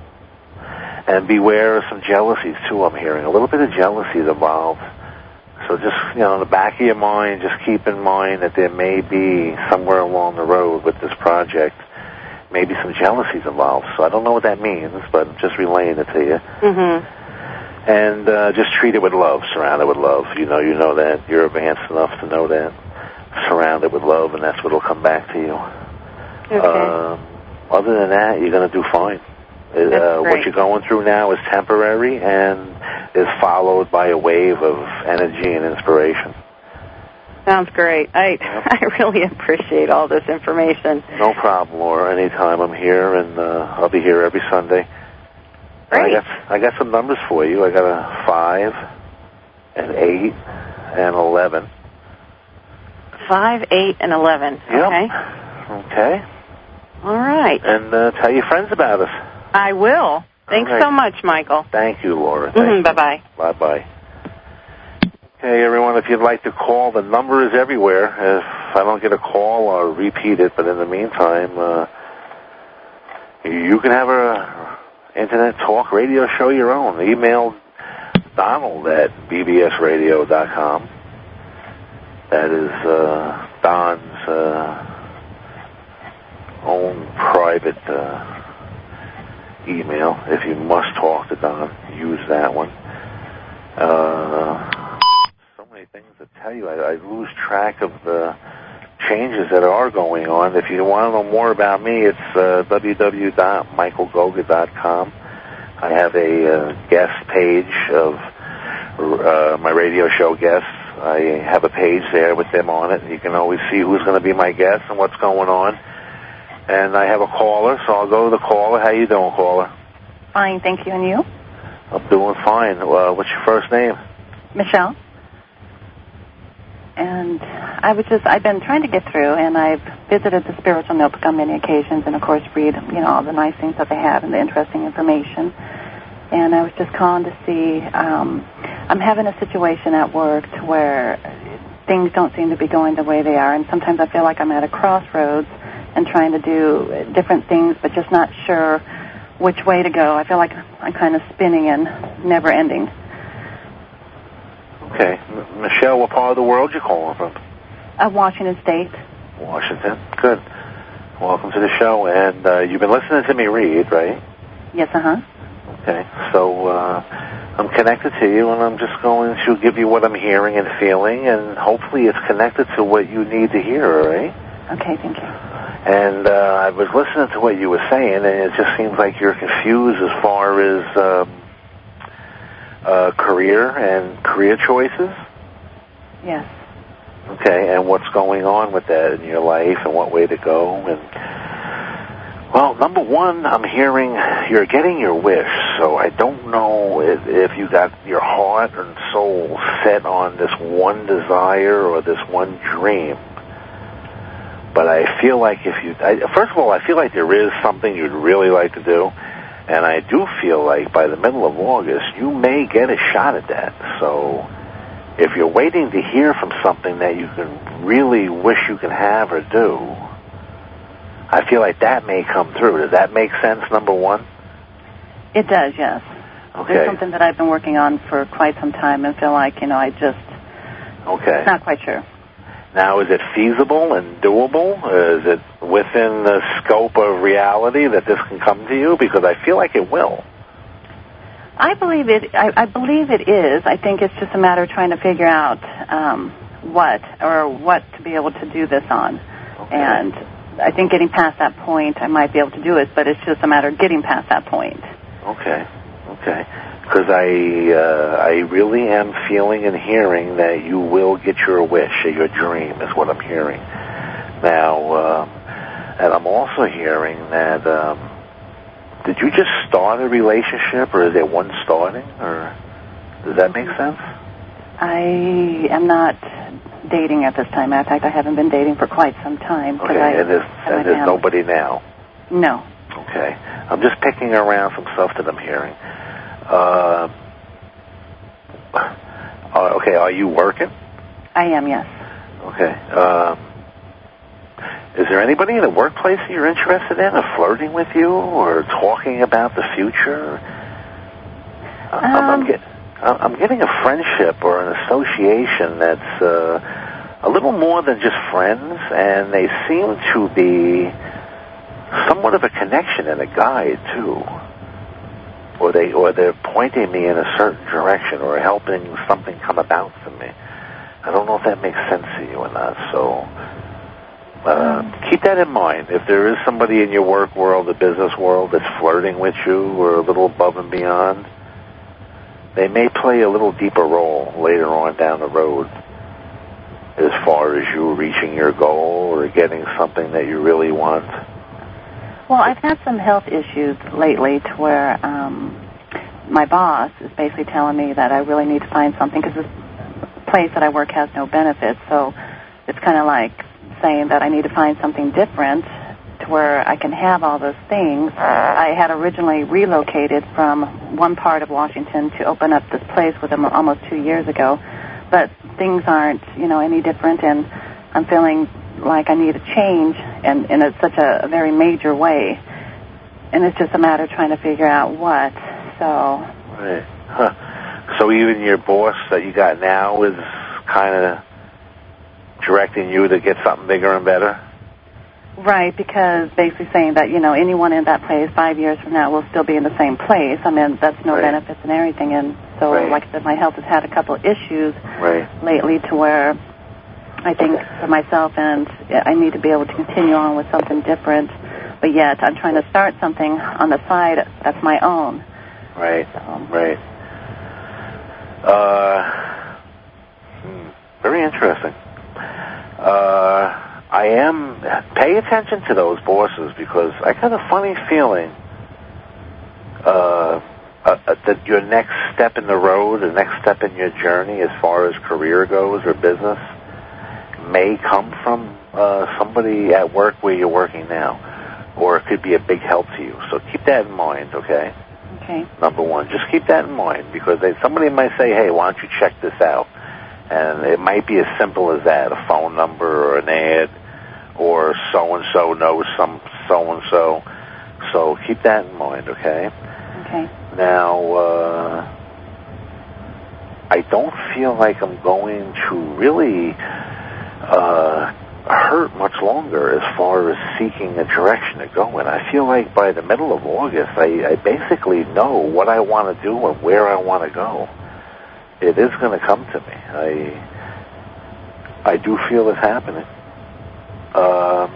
and beware of some jealousies too. I'm hearing a little bit of jealousy is involved. So So just, you know, in the back of your mind, just keep in mind that there may be somewhere along the road with this project, maybe some jealousies involved. So I don't know what that means, but I'm just relaying it to you. Mm-hmm. And uh, just treat it with love, surround it with love. You know, you know that. You're advanced enough to know that. Surround it with love, and that's what will come back to you. Okay. Um, other than that, you're going to do fine. Uh, what you're going through now is temporary and is followed by a wave of energy and inspiration. Sounds great. I yep. I really appreciate all this information. No problem, Laura. Anytime I'm here, and uh, I'll be here every Sunday. Great. I got, I got some numbers for you. I got a five, an eight, and eleven. Five, eight, and eleven. Yep. Okay. Okay. All right. And uh, tell your friends about us. I will. Thanks right. so much, Michael. Thank you, Laura. Mm-hmm. Bye-bye. Bye-bye. Okay, everyone, if you'd like to call, the number is everywhere. If I don't get a call, I'll repeat it. But in the meantime, uh, you can have a internet talk radio show your own. Email Donald at b b s radio dot com. That is uh, Don's uh, own private uh, email. If you must talk to Don, use that one. Uh, so many things to tell you. I, I lose track of the changes that are going on. If you want to know more about me, it's uh, w w w dot michael goga dot com. I have a uh, guest page of uh, my radio show guests. I have a page there with them on it. You can always see who's going to be my guest and what's going on. And I have a caller, so I'll go to the caller. How you doing, caller? Fine, thank you. And you? I'm doing fine. Uh, what's your first name? Michelle. And I was just, I've been trying to get through, and I've visited the Spiritual Notebook on many occasions, and of course read, you know, all the nice things that they have and the interesting information. And I was just calling to see, um, I'm having a situation at work to where things don't seem to be going the way they are, and sometimes I feel like I'm at a crossroads and trying to do different things, but just not sure which way to go. I feel like I'm kind of spinning and never ending. Okay. M- Michelle, what part of the world you calling from? Uh, Washington State. Washington. Good. Welcome to the show. And uh, you've been listening to me read, right? Yes, uh-huh. Okay. So uh, I'm connected to you, and I'm just going to give you what I'm hearing and feeling, and hopefully it's connected to what you need to hear, all right? Okay, thank you. And uh, I was listening to what you were saying, and it just seems like you're confused as far as um, uh, career and career choices. Yes. Okay, and what's going on with that in your life and what way to go. And well, number one, I'm hearing you're getting your wish, so I don't know if, if you got your heart and soul set on this one desire or this one dream. But I feel like if you, I, first of all, I feel like there is something you'd really like to do, and I do feel like by the middle of August, you may get a shot at that. So if you're waiting to hear from something that you can really wish you can have or do, I feel like that may come through. Does that make sense, number one? It does, yes. Okay. There's something that I've been working on for quite some time and feel like, you know, I just, okay. not quite sure. Now, is it feasible and doable? Is it within the scope of reality that this can come to you? Because I feel like it will. I believe it. I, I believe it is. I think it's just a matter of trying to figure out um, what or what to be able to do this on. Okay. And I think getting past that point, I might be able to do it. But it's just a matter of getting past that point. Okay. Okay. Because I, uh, I really am feeling and hearing that you will get your wish, or your dream, is what I'm hearing. Now, um, and I'm also hearing that, um, did you just start a relationship, or is there one starting, or does that make sense? I am not dating at this time. In fact, I haven't been dating for quite some time. Okay, I and there's, and there's nobody now? No. Okay. I'm just picking around some stuff that I'm hearing. Uh, okay, are you working? I am, yes. Okay. Um, is there anybody in the workplace that you're interested in, or flirting with you, or talking about the future? Um, I'm, I'm, get, I'm getting a friendship or an association that's uh, a little more than just friends, and they seem to be somewhat of a connection and a guide too. Or they or they're pointing me in a certain direction or helping something come about for me. I don't know if that makes sense to you or not. So uh, keep that in mind. If there is somebody in your work world, the business world, that's flirting with you or a little above and beyond, they may play a little deeper role later on down the road as far as you reaching your goal or getting something that you really want. Well, I've had some health issues lately to where um, my boss is basically telling me that I really need to find something because this place that I work has no benefits. So it's kind of like saying that I need to find something different to where I can have all those things. I had originally relocated from one part of Washington to open up this place with them almost two years ago, but things aren't, you know, any different, and I'm feeling like I need a change, and in a, such a, a very major way, and it's just a matter of trying to figure out what. So, right. Huh. So even your boss that you got now is kind of directing you to get something bigger and better? Right, because basically saying that, you know, anyone in that place five years from now will still be in the same place. I mean, that's no right. benefits and everything, and so, right. like I said, my health has had a couple of issues right. lately to where I think for myself, and I need to be able to continue on with something different, but yet I'm trying to start something on the side that's my own. Right, so. right. Uh, hmm, very interesting. Uh, I am, pay attention to those bosses because I got a funny feeling uh, uh, that your next step in the road, the next step in your journey as far as career goes or business, may come from uh, somebody at work where you're working now, or it could be a big help to you. So keep that in mind, okay? Okay. Number one, just keep that in mind because they, somebody might say, hey, why don't you check this out? And it might be as simple as that, a phone number or an ad, or so-and-so knows some so-and-so. So keep that in mind, okay? Okay. Now, uh, I don't feel like I'm going to really Uh, hurt much longer as far as seeking a direction to go in. I feel like by the middle of August, I, I basically know what I want to do and where I want to go. It is going to come to me. I I do feel it's happening. Um,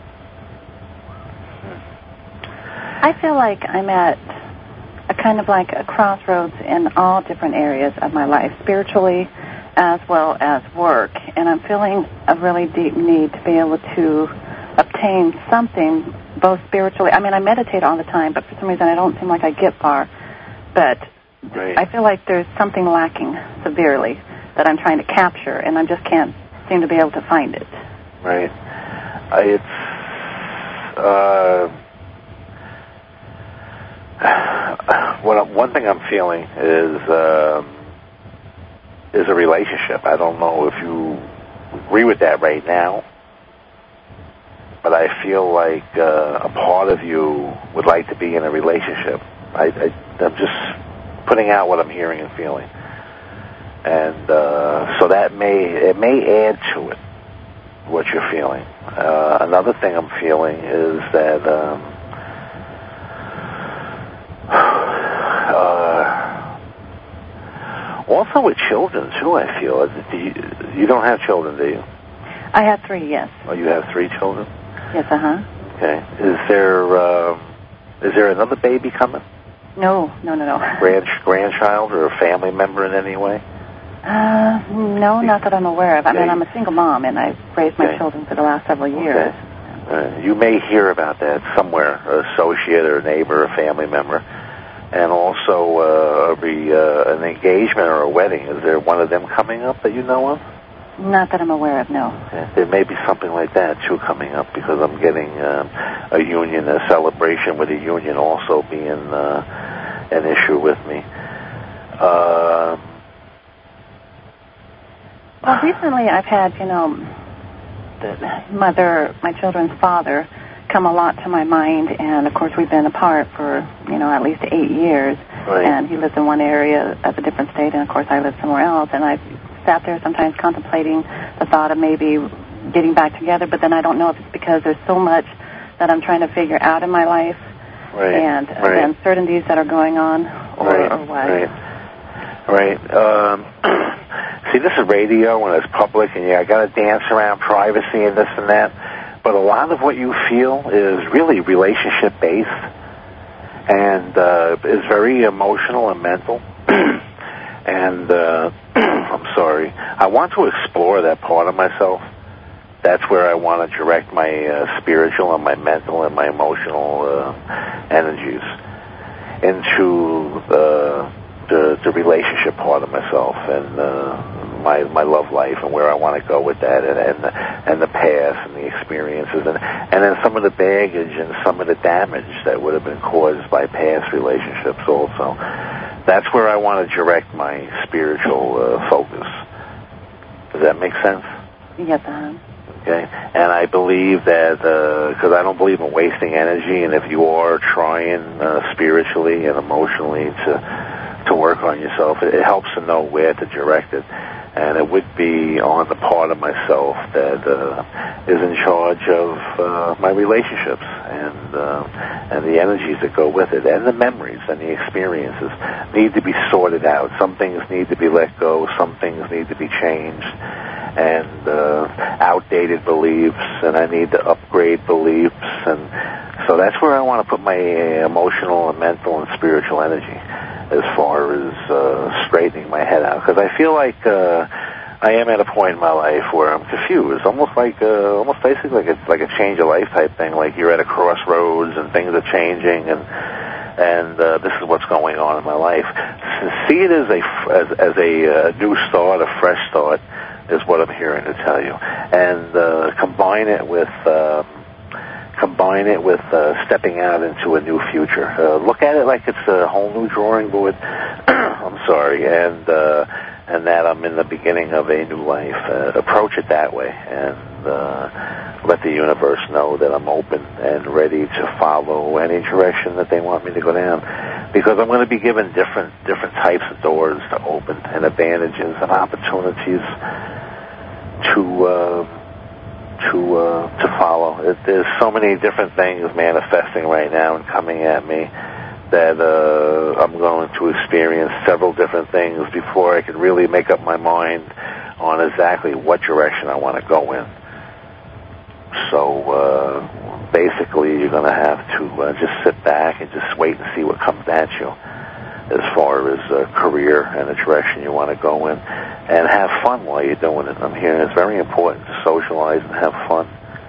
I feel like I'm at a kind of like a crossroads in all different areas of my life, spiritually, as well as work, and I'm feeling a really deep need to be able to obtain something, both spiritually. I mean, I meditate all the time, but for some reason I don't seem like I get far. But right. I feel like there's something lacking severely that I'm trying to capture, and I just can't seem to be able to find it. Right. Uh, it's uh, what one thing I'm feeling is. Um, is a relationship. I don't know if you agree with that right now, but I feel like uh, a part of you would like to be in a relationship. I, I, I'm just putting out what I'm hearing and feeling. And uh, so that may, it may add to it, what you're feeling. Uh, another thing I'm feeling is that um, uh, also with children, too, I feel. Do you, you don't have children, do you? I have three, yes. Oh, you have three children? Yes, uh-huh. Okay. Is there um, is there another baby coming? No, no, no, no. Grand, grandchild or a family member in any way? Uh, no, not that I'm aware of. I okay. mean, I'm a single mom, and I've raised my okay. children for the last several years. Okay. Uh, you may hear about that somewhere, an associate or a neighbor, a family member. And also uh, re, uh, an engagement or a wedding. Is there one of them coming up that you know of? Not that I'm aware of, no. Okay. There may be something like that, too, coming up, because I'm getting um, a union, a celebration with a union also being uh, an issue with me. Uh, well, recently I've had, you know, the mother, my children's father, come a lot to my mind, and of course we've been apart for, you know, at least eight years. Right. And he lives in one area of a different state, and of course I live somewhere else. And I've sat there sometimes contemplating the thought of maybe getting back together, but then I don't know if it's because there's so much that I'm trying to figure out in my life, right. and right. the uncertainties that are going on, or, right. or what. Right. Right. Um, see, this is radio and it's public, and yeah, I got to dance around privacy and this and that. But a lot of what you feel is really relationship based, and uh, is very emotional and mental. and uh, I'm sorry, I want to explore that part of myself. That's where I want to direct my uh, spiritual and my mental and my emotional uh, energies into the, the the relationship part of myself and uh, my my love life and where I want to go with that, and and the, and the past and the experiences and and then some of the baggage and some of the damage that would have been caused by past relationships also. That's where I want to direct my spiritual uh, focus. Does that make sense? Yes, uh-huh. Okay, and I believe that, because uh, I don't believe in wasting energy, and if you are trying uh, spiritually and emotionally to to work on yourself, it, it helps to know where to direct it. And it would be on the part of myself that uh, is in charge of uh, my relationships and uh, and the energies that go with it, and the memories and the experiences need to be sorted out. Some things need to be let go, some things need to be changed, and uh, outdated beliefs, and I need to upgrade beliefs, and so that's where I want to put my emotional and mental and spiritual energy as far as uh, straightening my head out, because I feel like uh, I am at a point in my life where I'm confused, almost like uh, almost basically like a like a change of life type thing, like you're at a crossroads and things are changing, and and uh, this is what's going on in my life. See it as a as, as a uh, new start, a fresh start, is what I'm hearing to tell you, and uh, combine it with uh, combine it with uh, stepping out into a new future. Uh, look at it like it's a whole new drawing board. I'm sorry, and uh, and that I'm in the beginning of a new life. Uh, approach it that way, and uh, let the universe know that I'm open and ready to follow any direction that they want me to go down. Because I'm going to be given different different types of doors to open, and advantages and opportunities to uh, to uh, to follow. It, there's so many different things manifesting right now and coming at me that uh, I'm going to experience several different things before I can really make up my mind on exactly what direction I want to go in. So uh, basically, you're going to have to uh, just sit back and just wait and see what comes at you as far as a career and the direction you want to go in, and have fun while you're doing it. I'm hearing it's very important to socialize and have fun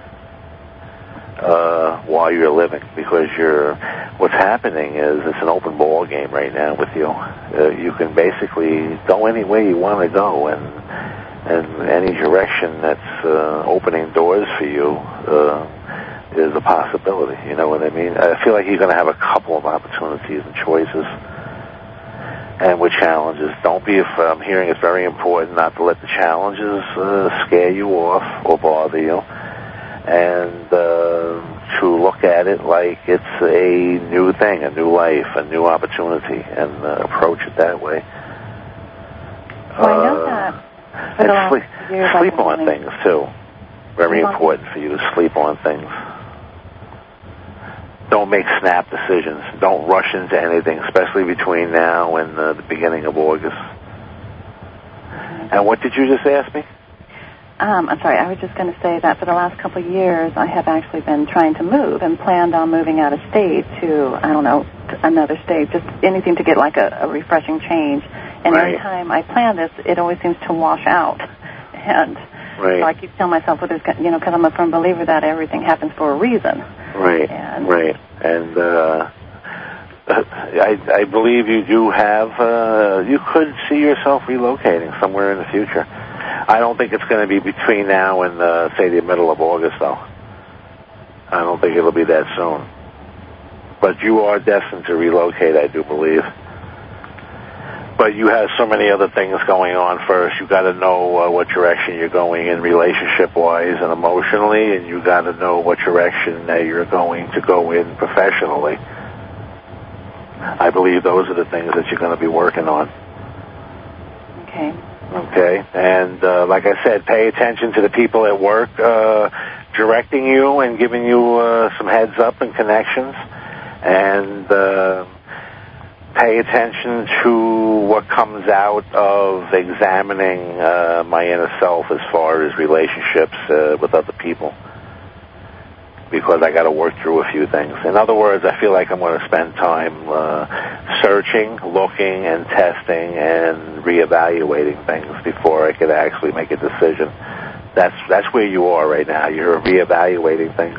uh, while you're living, because you're what's happening is it's an open ball game right now with you. Uh, you can basically go any way you want to go, and and any direction that's uh, opening doors for you uh, is a possibility. You know what I mean? I feel like you're going to have a couple of opportunities and choices. And with challenges, don't be, if I'm hearing it's very important not to let the challenges uh, scare you off or bother you, and uh, to look at it like it's a new thing, a new life, a new opportunity, and uh, approach it that way. Well, I know that. And sleep, sleep on things, too. Very important for you to sleep on things. Don't make snap decisions. Don't rush into anything, especially between now and uh, the beginning of August. And what did you just ask me? Um, I'm sorry, I was just going to say that for the last couple of years, I have actually been trying to move and planned on moving out of state to, I don't know, to another state, just anything to get like a, a refreshing change. And right. every time I plan this, it always seems to wash out. And right. so I keep telling myself, well, there's, you know, because I'm a firm believer that everything happens for a reason. Right, and, right. And uh, I, I believe you do have, uh, you could see yourself relocating somewhere in the future. I don't think it's going to be between now and, uh, say, the middle of August, though. I don't think it'll be that soon. But you are destined to relocate, I do believe. But you have so many other things going on first. You got to know uh, what direction you're going in relationship-wise and emotionally, and you got to know what direction that you're going to go in professionally. I believe those are the things that you're going to be working on. Okay. Okay, and uh, like I said, pay attention to the people at work uh, directing you and giving you uh, some heads up and connections, and uh, pay attention to what comes out of examining uh, my inner self as far as relationships uh, with other people, because I got to work through a few things. In other words, I feel like I'm going to spend time uh, searching, looking, and testing, and reevaluating things before I could actually make a decision. That's that's where you are right now. You're reevaluating things.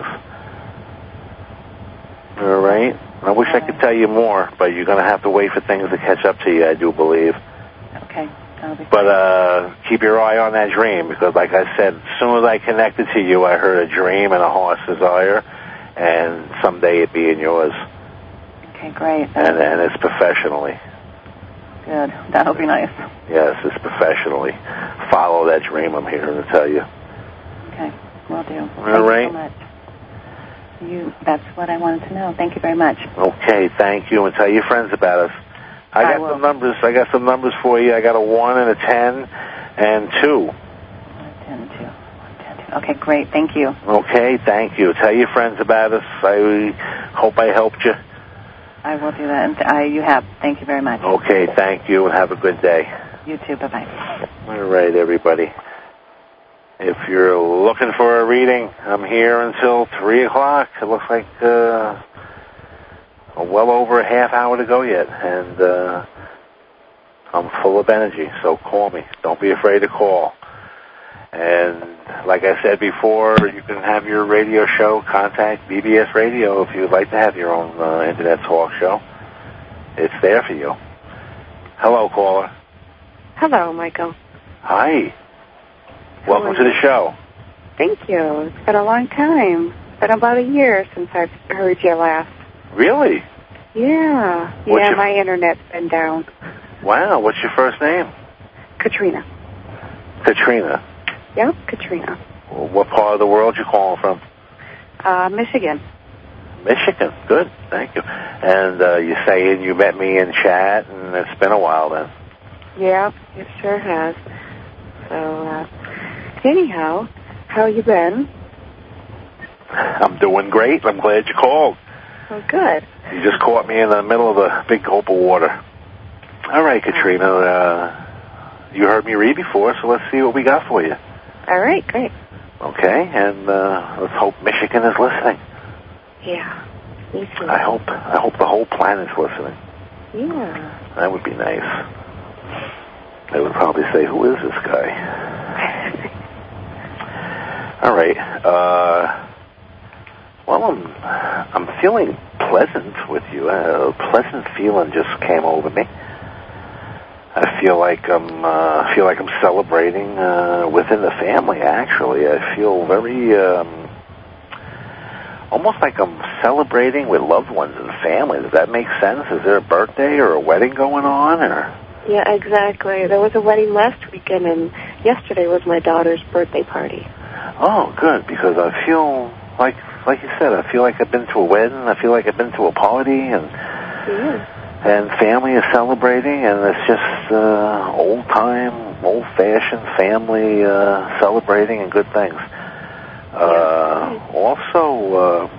All right? I wish I could tell you more, but you're going to have to wait for things to catch up to you, I do believe. Okay. But uh, keep your eye on that dream, because like I said, as soon as I connected to you, I heard a dream and a heart's desire, and someday it being yours. Okay, great. And, and it's professionally. Good. That'll be nice. Yes, it's professionally. Follow that dream, I'm here to tell you. Okay, will do. All Thank right. you so much. You, that's what I wanted to know. Thank you very much. Okay, thank you, and tell your friends about us. I got I some numbers. I got some numbers for you. I got a one and a ten and two. One, ten, two. One, ten, two. Okay, great. Thank you. Okay, thank you. Tell your friends about us. I hope I helped you. I will do that. And I, you have. Thank you very much. Okay, thank you, and have a good day. You too. Bye-bye. All right, everybody. If you're looking for a reading, I'm here until three o'clock. It looks like uh, well over a half hour to go yet, and uh, I'm full of energy, so call me. Don't be afraid to call. And like I said before, you can have your radio show. Contact B B S Radio if you'd like to have your own uh, internet talk show. It's there for you. Hello, caller. Hello, Michael. Hi. Welcome to the show. Thank you. It's been a long time. It's been about a year since I've heard you last. Really? Yeah. What's yeah, your... my internet's been down. Wow. What's your first name? Katrina. Katrina. Yep, Katrina. What part of the world you calling from? Uh, Michigan. Michigan. Good. Thank you. And uh, you're saying you met me in chat, and it's been a while then. Yeah, it sure has. So, uh, anyhow, how you been? I'm doing great. I'm glad you called. Oh, good. You just caught me in the middle of a big gulp of water. All right, Katrina. Uh, you heard me read before, so let's see what we got for you. All right, great. Okay, and uh, let's hope Michigan is listening. Yeah, me too. I hope. I hope the whole planet's listening. Yeah. That would be nice. They would probably say, "Who is this guy?" All right. Uh, well, I'm I'm feeling pleasant with you. A pleasant feeling just came over me. I feel like I'm uh, feel like I'm celebrating uh, within the family. Actually, I feel very um, almost like I'm celebrating with loved ones and family. Does that make sense? Is there a birthday or a wedding going on, or? Yeah, exactly. There was a wedding last weekend, and yesterday was my daughter's birthday party. Oh, good, because I feel like, like you said, I feel like I've been to a wedding. I feel like I've been to a party, and yeah. and family is celebrating, and it's just uh, old time, old fashioned family uh, celebrating and good things. Uh, yeah. Also,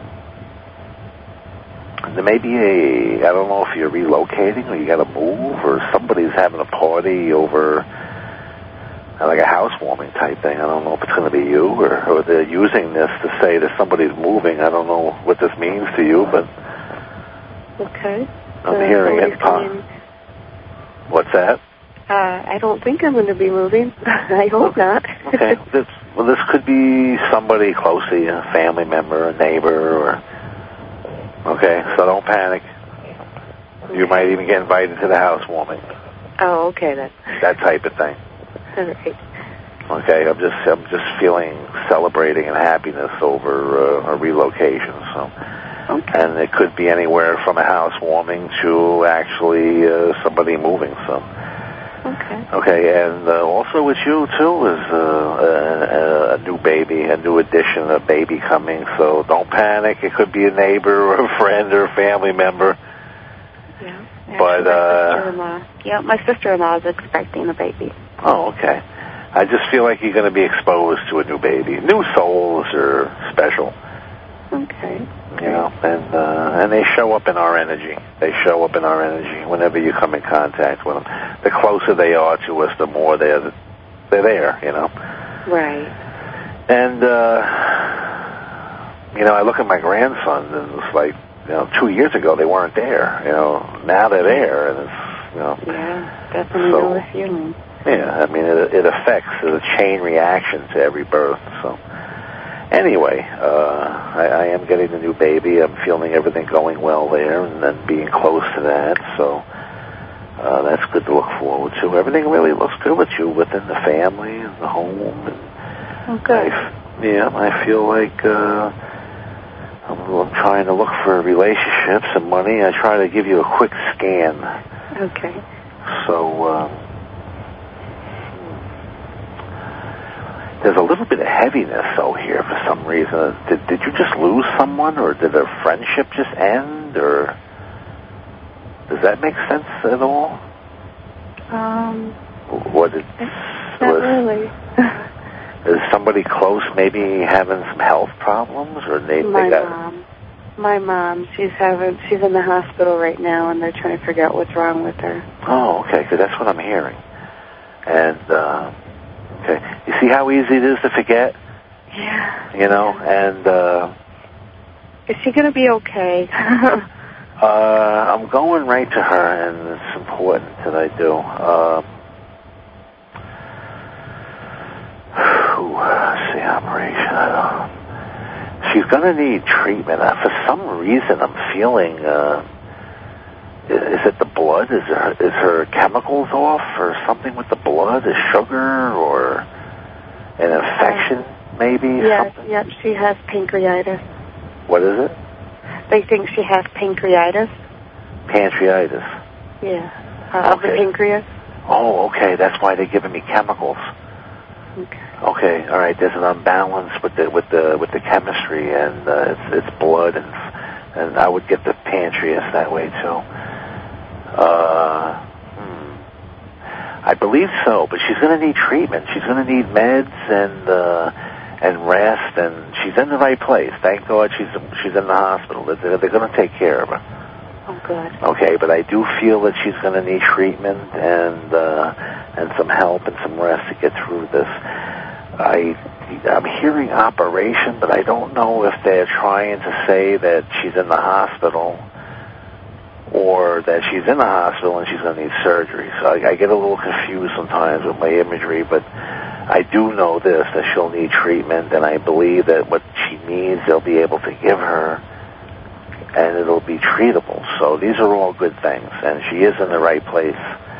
uh, there may be a, I don't know if you're relocating or you got to move, or somebody's having a party over, like a housewarming type thing. I don't know if it's going to be you, or, or they're using this to say that somebody's moving. I don't know what this means to you, but okay. I'm uh, hearing it. Coming... What's that? Uh, I don't think I'm going to be moving. I hope not. Okay. This, well, this could be somebody close to you, a family member, a neighbor, or... Okay, so don't panic. You might even get invited to the housewarming. Oh, okay then. That type of thing. All right. Okay, I'm just I'm just feeling celebrating and happiness over uh, a relocation. So, okay. And it could be anywhere from a housewarming to actually uh, somebody moving. So. Okay. Okay, and uh, also with you, too, is uh, a, a new baby, a new addition, a baby coming. So don't panic. It could be a neighbor or a friend or a family member. Yeah. But my uh, sister-in-law. Yeah, my sister-in-law is expecting a baby. Oh, okay. I just feel like you're going to be exposed to a new baby. New souls are special. Okay. You know, and uh, and they show up in our energy. They show up in our energy whenever you come in contact with them. The closer they are to us, the more they're they're there. You know. Right. And uh, you know, I look at my grandson, and it's like, you know, two years ago they weren't there. You know, now they're there, and it's, you know. Yeah, definitely so, know the feeling. Yeah, I mean, it, it affects a chain reaction to every birth. So, anyway, uh, I, I am getting a new baby. I'm feeling everything going well there, and then being close to that. So, uh, that's good to look forward to. Everything really looks good with you within the family and the home. And oh, good. I, yeah, I feel like uh, I'm, I'm trying to look for relationships and money. I try to give you a quick scan. Okay. So. Uh, There's a little bit of heaviness, though, here for some reason. Did, did you just lose someone, or did a friendship just end, or does that make sense at all? Um, what did, not was, really. Is somebody close maybe having some health problems, or they, My they got... mom. My mom. She's having. She's in the hospital right now, and they're trying to figure out what's wrong with her. Oh, okay, because that's what I'm hearing. And, uh... okay. You see how easy it is to forget? Yeah. You know, and, uh... is she going to be okay? uh, I'm going right to her, and it's important that I do. Uh, ooh, let's see, operation. Uh, she's going to need treatment. Uh, for some reason, I'm feeling, uh... is it the blood? Is her, is her chemicals off, or something with the blood? Is sugar, or an infection, uh, maybe? Yes, something? yes, she has pancreatitis. What is it? They think she has pancreatitis. Pancreatitis? Yeah. Uh, of okay. the pancreas. Oh, okay. That's why they're giving me chemicals. Okay. Okay. All right. There's an imbalance with the with the with the chemistry, and uh, it's it's blood, and and I would get the pancreas that way too. Uh, hmm. I believe so, but she's going to need treatment. She's going to need meds and uh, and rest, and she's in the right place. Thank God she's she's in the hospital. They're, they're going to take care of her. Oh, good. Okay, but I do feel that she's going to need treatment and uh, and some help and some rest to get through this. I I'm hearing operation, but I don't know if they're trying to say that she's in the hospital, or that she's in the hospital and she's going to need surgery. So I, I get a little confused sometimes with my imagery, but I do know this, that she'll need treatment, and I believe that what she needs, they'll be able to give her, and it'll be treatable. So these are all good things, and she is in the right place.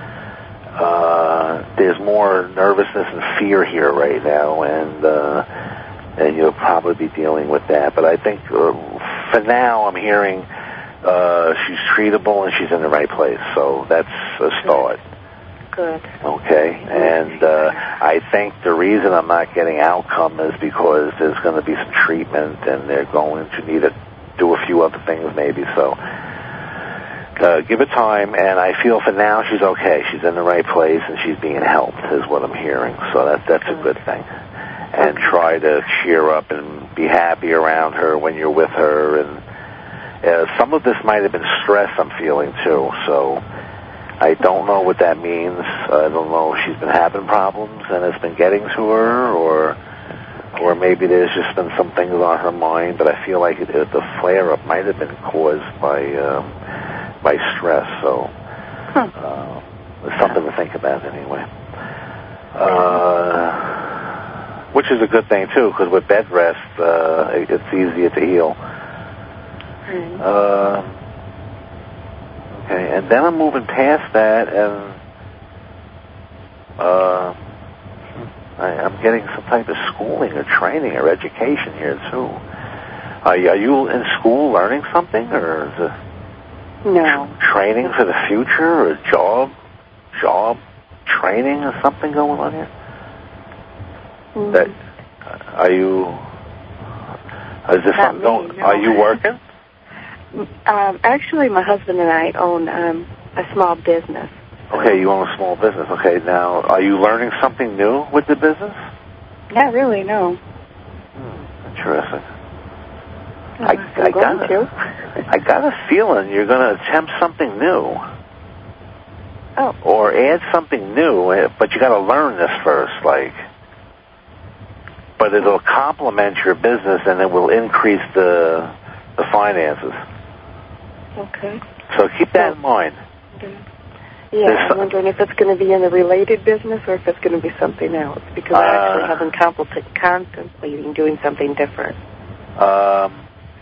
Uh, there's more nervousness and fear here right now, and uh, and you'll probably be dealing with that. But I think uh, for now I'm hearing Uh, she's treatable and she's in the right place, so that's a start. Good. Okay, and uh, I think the reason I'm not getting outcome is because there's going to be some treatment, and they're going to need to do a few other things maybe. So uh, give it time, and I feel for now she's okay. She's in the right place, and she's being helped, is what I'm hearing. So that that's a good thing. And try to cheer up and be happy around her when you're with her, and Uh, some of this might have been stress I'm feeling, too, so I don't know what that means. I don't know if she's been having problems and it's been getting to her, or or maybe there's just been some things on her mind, but I feel like it, the flare-up might have been caused by, um, by stress, so uh, it's something to think about anyway. Uh, which is a good thing, too, because with bed rest, uh, it, it's easier to heal. Uh, okay, and then I'm moving past that, and uh, I, I'm getting some type of schooling or training or education here too. Are you, are you in school learning something, or is it no tra- training for the future, or job, job training, or something going on here? Mm. That are you? Is this Not something going? Me, no. Are you working? Um, actually, my husband and I own um, a small business. Okay, you own a small business. Okay, now, are you learning something new with the business? Not really, no. Hmm, interesting. Uh, I, I'm I going got to. a, I got a feeling you're going to attempt something new. Oh. Or add something new, but you got to learn this first, like. But it'll complement your business and it will increase the the finances. Okay. So keep that in mind. Yeah, There's I'm wondering if it's going to be in a related business or if it's going to be something else, because uh, I actually have been compl- contemplating doing something different. Um,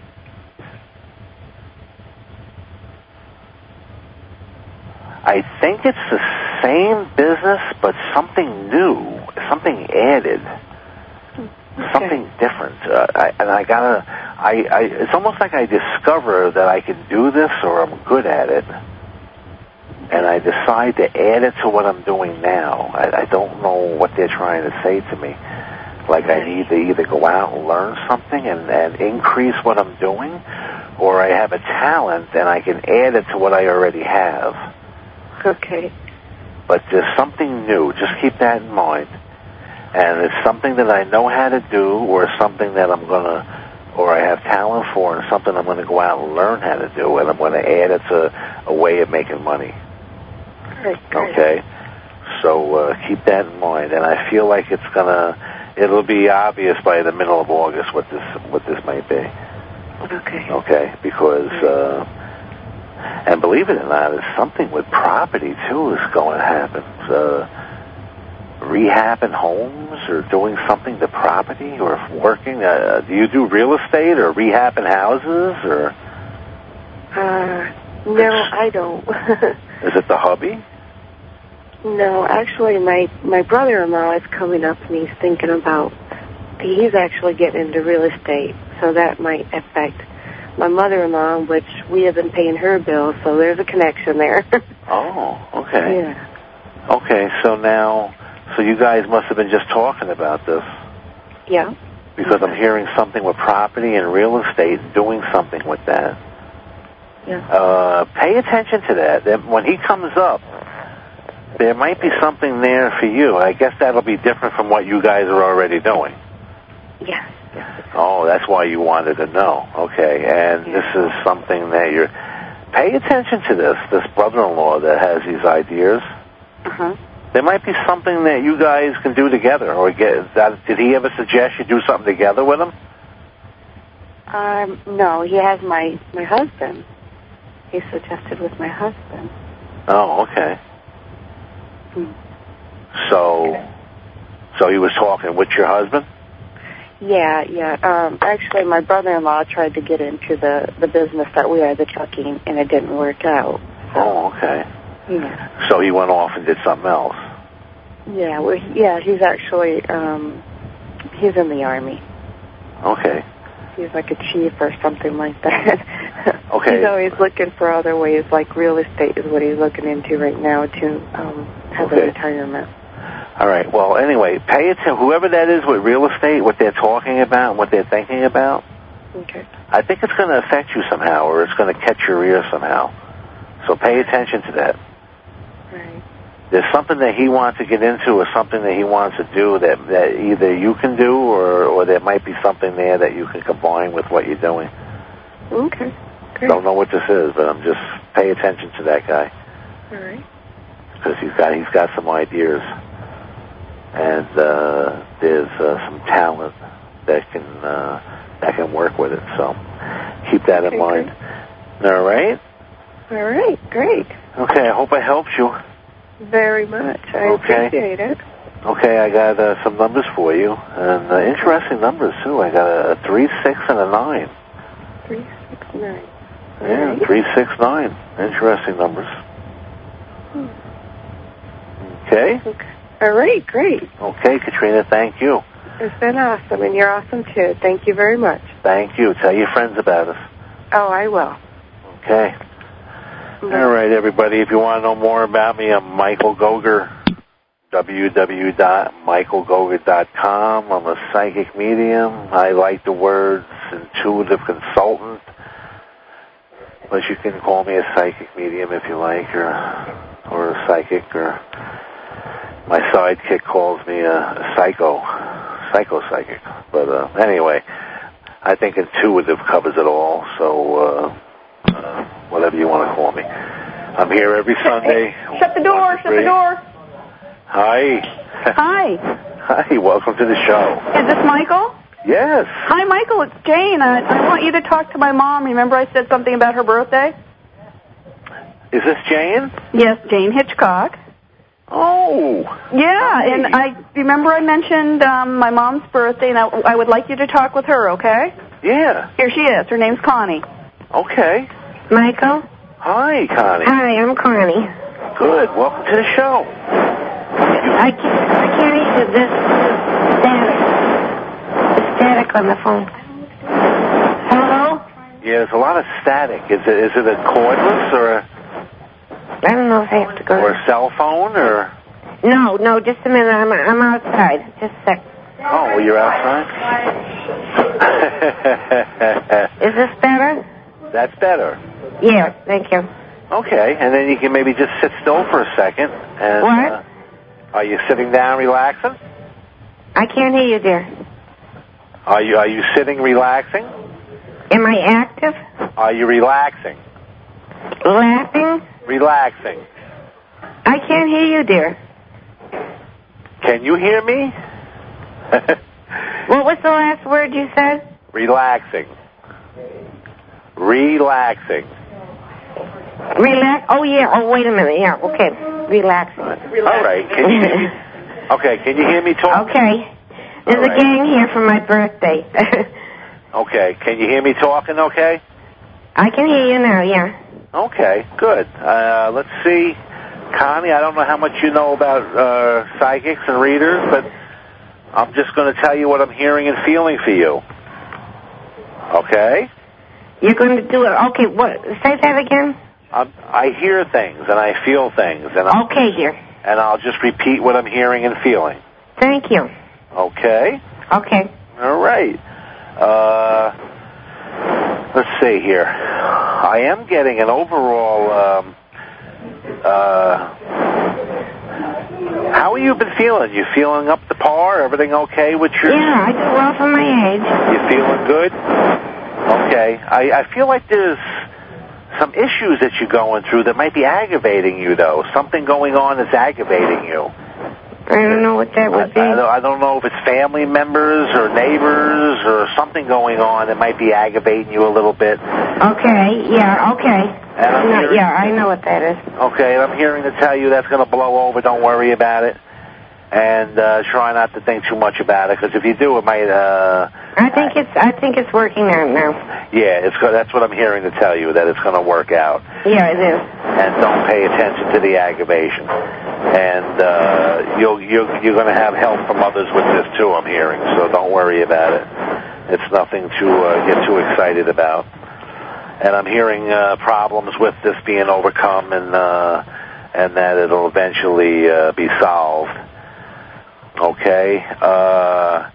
I think it's the same business, but something new, something added. Okay. Something different, uh, I, and I gotta. I, I. It's almost like I discover that I can do this, or I'm good at it, and I decide to add it to what I'm doing now. I, I don't know what they're trying to say to me. Like I need to either go out and learn something and, and increase what I'm doing, or I have a talent and I can add it to what I already have. Okay. But there's something new. Just keep that in mind. And it's something that I know how to do, or something that I'm going to, or I have talent for, and something I'm going to go out and learn how to do, and I'm going to add it to a way of making money. Great, great. Okay? So uh, keep that in mind. And I feel like it's going to, it'll be obvious by the middle of August what this what this might be. Okay. Okay? Because, uh, and believe it or not, there's something with property, too, is going to happen. Uh, rehabbing homes or doing something to property or working? Uh, do you do real estate or rehabbing houses or? Uh, no, I don't. Is it the hubby? No, actually, my my brother-in-law is coming up and he's thinking about. He's actually getting into real estate, so that might affect my mother-in-law, which we have been paying her bills, so there's a connection there. Oh, okay. Yeah. Okay, so now. So you guys must have been just talking about this. Yeah. Because I'm hearing something with property and real estate, doing something with that. Yeah. Uh, pay attention to that. When he comes up, there might be something there for you. I guess that'll be different from what you guys are already doing. Yes. yes. Oh, that's why you wanted to know. Okay, and yeah. this is something that you're... Pay attention to this, this brother-in-law that has these ideas. Uh-huh. There might be something that you guys can do together, or get that. Did he ever suggest you do something together with him? Um, no, he has my my husband. He suggested with my husband. Oh, okay. Hmm. So, okay. so he was talking with your husband? Yeah, yeah. Um, actually, my brother-in-law tried to get into the the business that we are, the trucking, and it didn't work out. So. Oh, okay. Yeah. So he went off and did something else. Yeah, well, yeah, he's actually, um, he's in the Army. Okay. He's like a chief or something like that. Okay. He's always looking for other ways, like real estate is what he's looking into right now to um, have okay. a retirement. All right, well, anyway, pay attention. Whoever that is with real estate, what they're talking about and what they're thinking about, okay. I think it's going to affect you somehow, or it's going to catch your ear somehow. So pay attention to that. Right. There's something that he wants to get into or something that he wants to do that, that either you can do or, or there might be something there that you can combine with what you're doing. Okay. Great. Don't know what this is, but I'm just pay attention to that guy. All right. Because he's got, he's got some ideas. And uh, there's uh, some talent that can uh, that can work with it. So keep that okay, in mind. Great. All right? All right. Great. Okay, I hope I helped you. Very much. I okay. appreciate it. Okay, I got uh, some numbers for you, and uh, interesting numbers, too. I got a, a three, six, and a nine. Three, six, nine. Yeah, right. three, six, nine. Interesting numbers. Hmm. Okay? Okay. All right, great. Okay, Katrina, thank you. It's been awesome, and you're awesome, too. Thank you very much. Thank you. Tell your friends about us. Oh, I will. Okay. All right, everybody. If you want to know more about me, I'm Michael Goger, w w w dot michael goger dot com. I'm a psychic medium. I like the words intuitive consultant. But you can call me a psychic medium if you like, or or a psychic, or my sidekick calls me a, a psycho, psycho psychic. But uh, anyway, I think intuitive covers it all. So uh, uh, whatever you want to call me, I'm here every Sunday. Hey, shut the door! Shut the door! Hi. Hi. Hi. Welcome to the show. Is this Michael? Yes. Hi, Michael. It's Jane. I, I want you to talk to my mom. Remember I said something about her birthday? Is this Jane? Yes, Jane Hitchcock. Oh. Yeah, hey. and I remember I mentioned um, my mom's birthday, and I, I would like you to talk with her, okay? Yeah. Here she is. Her name's Connie. Okay. Michael? Hi, Connie. Hi, I'm Connie. Good. Welcome to the show. I can't, I can't hear this static. Static on the phone. Hello? Yeah, there's a lot of static. Is it is it a cordless or a, I don't know if I have to go. or a cell phone or? No, no, just a minute. I'm I'm outside. Just a sec. Oh, well, you're outside? Is this better? That's better. Yeah, thank you. Okay, and then you can maybe just sit still for a second. And, what? Uh, are you sitting down relaxing? I can't hear you, dear. Are you are you sitting relaxing? Am I active? Are you relaxing? Laughing? Relaxing. I can't hear you, dear. Can you hear me? What was the last word you said? Relaxing. Relaxing. Relax. Oh, yeah. Oh, wait a minute. Yeah, okay. Relaxing. All right. Can you hear me? Okay, can you hear me talk? Okay. There's All right. a gang here for my birthday. Okay. Can you hear me talking okay? I can hear you now, yeah. Okay, good. Uh, let's see. Connie, I don't know how much you know about uh, psychics and readers, but I'm just going to tell you what I'm hearing and feeling for you. Okay? You're going to do it. Okay, what? Say that again? I'm, I hear things and I feel things. And I'm, okay, dear. And I'll just repeat what I'm hearing and feeling. Thank you. Okay? Okay. All right. Uh, let's see here. I am getting an overall, um, uh, how have you been feeling? You feeling up to par? Everything okay with your... Yeah, I do well for my age. You feeling good? Okay. I, I feel like there's some issues that you're going through that might be aggravating you, though. Something going on that's aggravating you. I don't know what that would I, be. I, don't, I don't know if it's family members or neighbors or something going on that might be aggravating you a little bit. Okay, yeah, okay. And I'm no, hearing, yeah, I know what that is. Okay, and I'm hearing to tell you that's going to blow over. Don't worry about it. And uh, try not to think too much about it, because if you do, it might... Uh, I think it's I think it's working out now. Yeah, it's that's what I'm hearing to tell you, that it's going to work out. Yeah, it is. And don't pay attention to the aggravation. And uh, you'll, you'll, you're going to have help from others with this, too, I'm hearing. So don't worry about it. It's nothing to uh, get too excited about. And I'm hearing uh, problems with this being overcome, and uh, and that it'll eventually uh, be solved. Okay? Uh...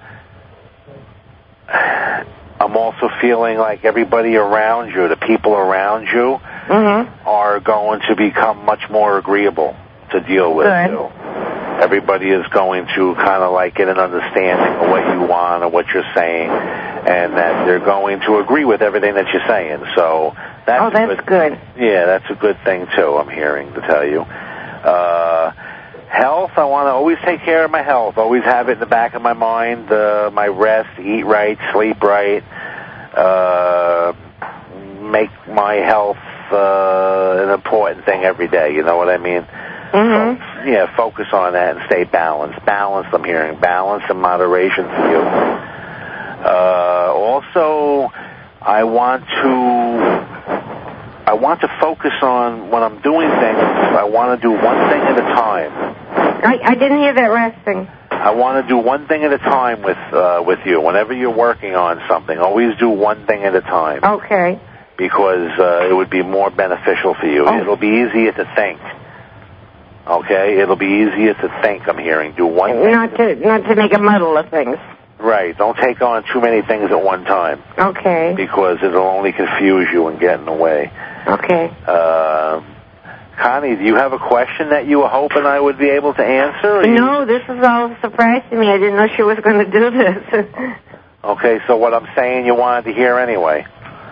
I'm also feeling like everybody around you, the people around you, mm-hmm. are going to become much more agreeable to deal with. Good. You. Everybody is going to kind of like get an understanding of what you want or what you're saying, and that they're going to agree with everything that you're saying. So that's oh, that's good, good. Yeah, that's a good thing too. I'm hearing to tell you. Uh, Health, I want to always take care of my health. Always have it in the back of my mind. Uh, my rest, eat right, sleep right. Uh, make my health uh, an important thing every day. You know what I mean? Mm-hmm. So, yeah, focus on that and stay balanced. Balance, I'm hearing. Balance and moderation for you. Uh, also, I want to... I want to focus on when I'm doing things, I want to do one thing at a time. I, I didn't hear that last thing. I want to do one thing at a time with uh, with you. Whenever you're working on something, always do one thing at a time. Okay. Because uh, it would be more beneficial for you. Oh. It'll be easier to think. Okay? It'll be easier to think, I'm hearing. Do one thing. Not to, not to make a muddle of things. Right. Don't take on too many things at one time. Okay. Because it'll only confuse you and get in the way. Okay. Uh, Connie, do you have a question that you were hoping I would be able to answer? No, this is all a surprise to me. I didn't know she was going to do this. Okay, so what I'm saying you wanted to hear anyway.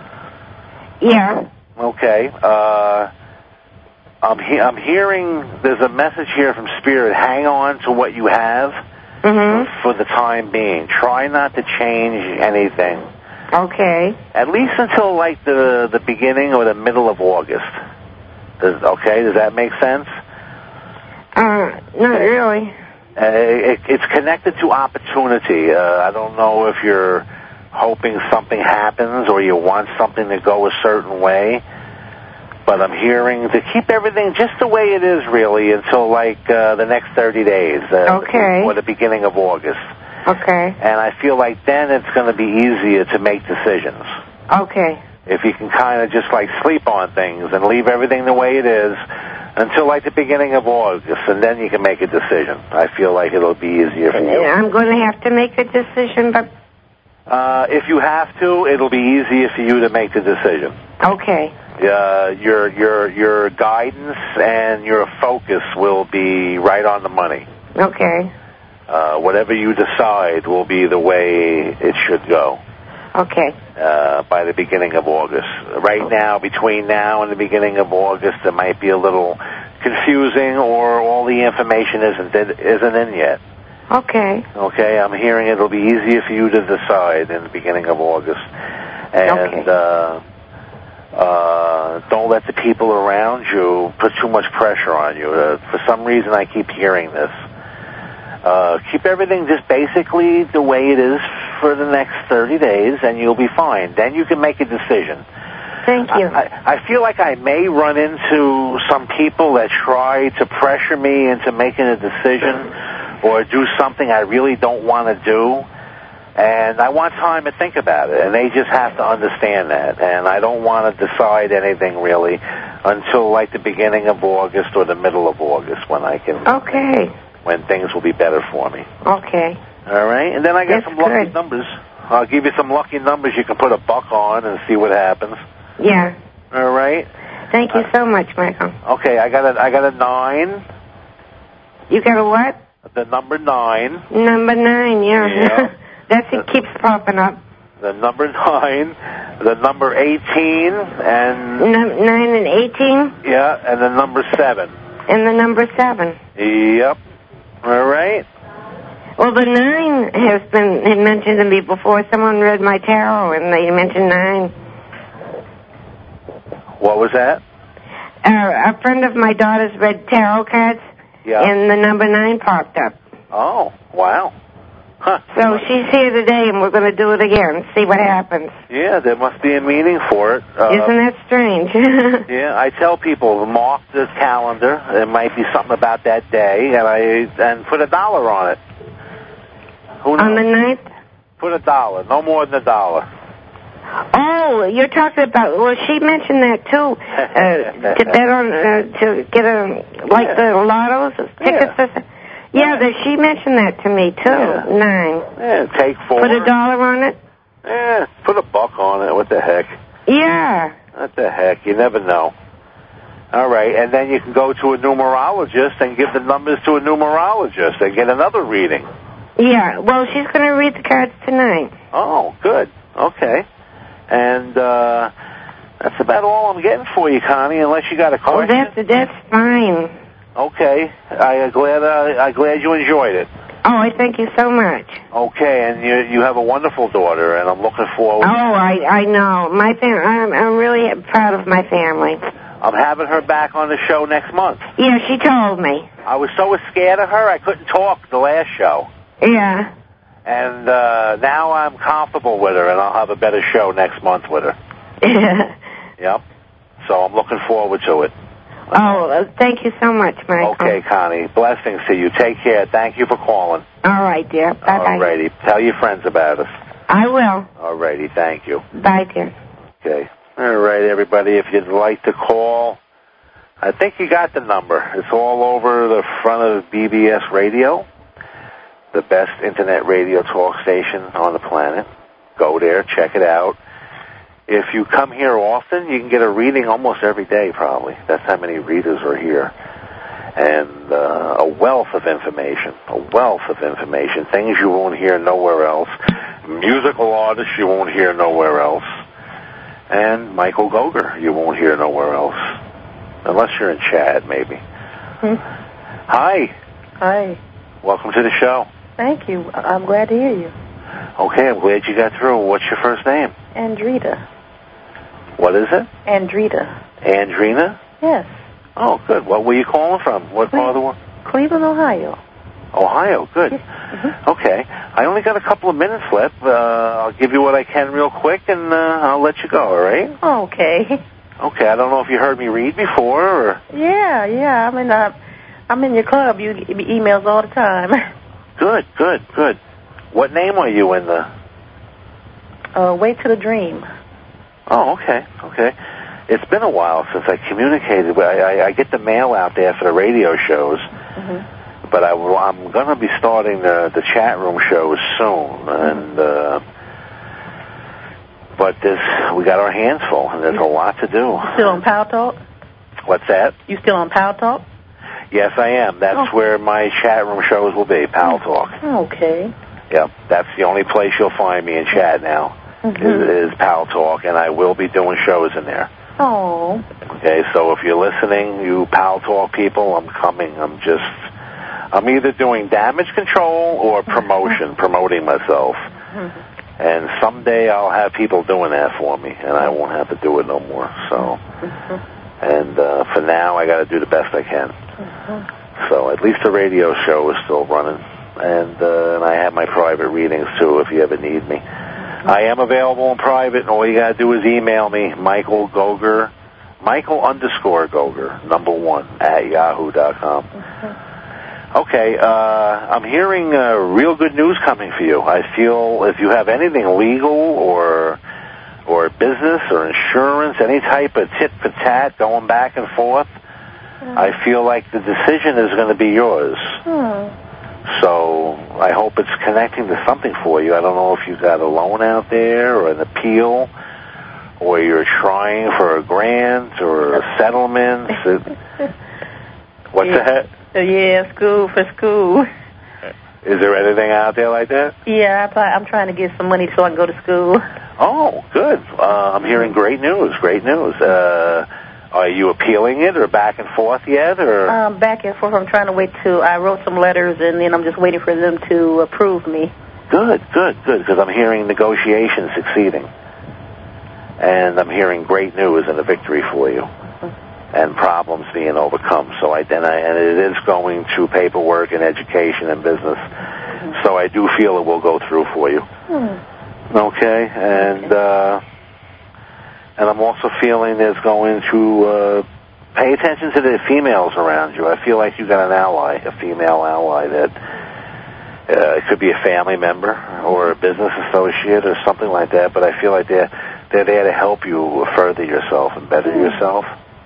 Yeah. Okay. Uh, I'm, he- I'm hearing there's a message here from Spirit. Hang on to what you have mm-hmm. for the time being. Try not to change anything. Okay. At least until like the the beginning or the middle of August. Does, okay, does that make sense? Uh, not okay. really. Uh, it, it's connected to opportunity. Uh, I don't know if you're hoping something happens or you want something to go a certain way, but I'm hearing to keep everything just the way it is, really, until like uh, the next thirty days. Uh, okay. Or the beginning of August. Okay. And I feel like then it's going to be easier to make decisions. Okay. If you can kind of just like sleep on things and leave everything the way it is until like the beginning of August, and then you can make a decision. I feel like it'll be easier for you. I'm going to have to make a decision, but... Uh, if you have to, it'll be easier for you to make the decision. Okay. Uh, your, your, your guidance and your focus will be right on the money. Okay. Uh, whatever you decide will be the way it should go. Okay. Uh, by the beginning of August. Right now, between now and the beginning of August, it might be a little confusing or all the information isn't isn't in yet. Okay. Okay, I'm hearing it'll be easier for you to decide in the beginning of August. And okay. uh, uh, don't let the people around you put too much pressure on you. Uh, for some reason, I keep hearing this. Uh, keep everything just basically the way it is for the next thirty days, and you'll be fine. Then you can make a decision. Thank you. I, I feel like I may run into some people that try to pressure me into making a decision or do something I really don't want to do, and I want time to think about it, and they just have to understand that. And I don't want to decide anything really until like the beginning of August or the middle of August when I can... Okay. When things will be better for me. Okay. All right, and then I got That's some lucky good. numbers. I'll give you some lucky numbers you can put a buck on and see what happens. Yeah. All right. Thank you uh, so much, Michael. Okay, I got a I got a nine. You got a what? The number nine. Number nine, yeah. Yeah. That's it keeps popping up. The number nine, the number eighteen, and N- nine and eighteen. Yeah, and the number seven. And the number seven. Yep. All right. Well, the nine has been had mentioned to me before. Someone read my tarot, and they mentioned nine. What was that? Uh, a friend of my daughter's read tarot cards, yeah. and the number nine popped up. Oh, wow. Huh. So she's here today, and we're going to do it again, see what happens. Yeah, there must be a meaning for it. Uh, Isn't that strange? Yeah, I tell people, mark the calendar. There might be something about that day, and I and put a dollar on it. Who knows? On the ninth? Put a dollar, no more than a dollar. Oh, you're talking about, well, she mentioned that too. Uh, to bet on, uh, to get a, like yeah. the lottos, tickets. Yeah, yeah that she mentioned that to me too. Yeah. Nine. Yeah, take four. Put a dollar on it? Yeah, put a buck on it. What the heck? Yeah. What the heck? You never know. All right, and then you can go to a numerologist and give the numbers to a numerologist and get another reading. Yeah, well, she's going to read the cards tonight. Oh, good. Okay. And uh, that's about all I'm getting for you, Connie, unless you got a question. Oh, that's, that's fine. Okay. I'm glad, uh, I'm glad you enjoyed it. Oh, I thank you so much. Okay, and you you have a wonderful daughter, and I'm looking forward. Oh, I I know. My fam- I'm, I'm really proud of my family. I'm having her back on the show next month. Yeah, she told me. I was so scared of her, I couldn't talk the last show. Yeah. And uh, now I'm comfortable with her, and I'll have a better show next month with her. Yeah. Yep. So I'm looking forward to it. Oh, uh, thank you so much, Michael. Okay, Connie. Blessings to you. Take care. Thank you for calling. All right, dear. Bye-bye. All righty. Tell your friends about us. I will. All righty. Thank you. Bye, dear. Okay. All right, everybody. If you'd like to call, I think you got the number. It's all over the front of B B S Radio, the best internet radio talk station on the planet. Go there. Check it out. if you come here often, you can get a reading almost every day, probably. That's how many readers are here. And uh, a wealth of information, a wealth of information, things you won't hear nowhere else, musical artists you won't hear nowhere else, and Michael Goger you won't hear nowhere else, unless you're in Chad, maybe. Hmm. Hi. Hi. Welcome to the show. Thank you. I'm glad to hear you. Okay, I'm glad you got through. What's your first name? Andrita. What is it? Andrita. Andrina? Yes. Oh, good. What were you calling from? What part of the world? Cleveland, Ohio. Ohio, good. Mm-hmm. Okay. I only got a couple of minutes left. Uh, I'll give you what I can real quick, and uh, I'll let you go, all right? Okay. Okay. I don't know if you heard me read before, or... Yeah, yeah. I'm in, uh, I'm in your club. You give me emails all the time. Good, good, good. What name are you in the... Uh, Way to the Dream. Oh, okay, okay. It's been a while since I communicated. I, I, I get the mail out there for the radio shows, mm-hmm. but I, I'm going to be starting the, the chat room shows soon. And uh, but this, we got our hands full, and there's a lot to do. You still on Pow Talk? What's that? You still on Pow Talk? Yes, I am. That's oh. where my chat room shows will be, Pow Talk. Okay. Yep, that's the only place you'll find me in chat now, mm-hmm. is, is Pow Talk, and I will be doing shows in there. Oh. Okay, so if you're listening, you Pow Talk people, I'm coming. I'm just, I'm either doing damage control or promotion, promoting myself. Mm-hmm. And someday I'll have people doing that for me, and I won't have to do it no more. So, mm-hmm. and uh, for now, I got to do the best I can. Mm-hmm. So at least the radio show is still running, and, uh, and I have my private readings too if you ever need me. I am available in private, and all you got to do is email me, Michael Goger, Michael underscore Goger, number one, at yahoo dot com. Mm-hmm. Okay, uh, I'm hearing uh, real good news coming for you. I feel if you have anything legal or or business or insurance, any type of tit for tat going back and forth, mm-hmm. I feel like the decision is going to be yours. Mm-hmm. So I hope it's connecting to something for you. I don't know if you got a loan out there or an appeal, or you're trying for a grant or a settlement. What's yeah. that? Yeah, school for school. Is there anything out there like that? Yeah, I, I'm trying to get some money so I can go to school. Oh, good. Uh, I'm hearing great news, great news. Uh, are you appealing it or back and forth yet? Or um, back and forth. I'm trying to wait to, I wrote some letters, and then I'm just waiting for them to approve me. Good, good, good, because I'm hearing negotiations succeeding. And I'm hearing great news and a victory for you. And problems being overcome. So I, and, I, and it is going through paperwork and education and business. Mm-hmm. So I do feel it will go through for you. Hmm. Okay, and okay. Uh, and I'm also feeling there's going to uh, pay attention to the females around you. I feel like you got an ally, a female ally that uh, it could be a family member or a business associate or something like that. But I feel like they're they're there to help you further yourself and better mm-hmm. yourself.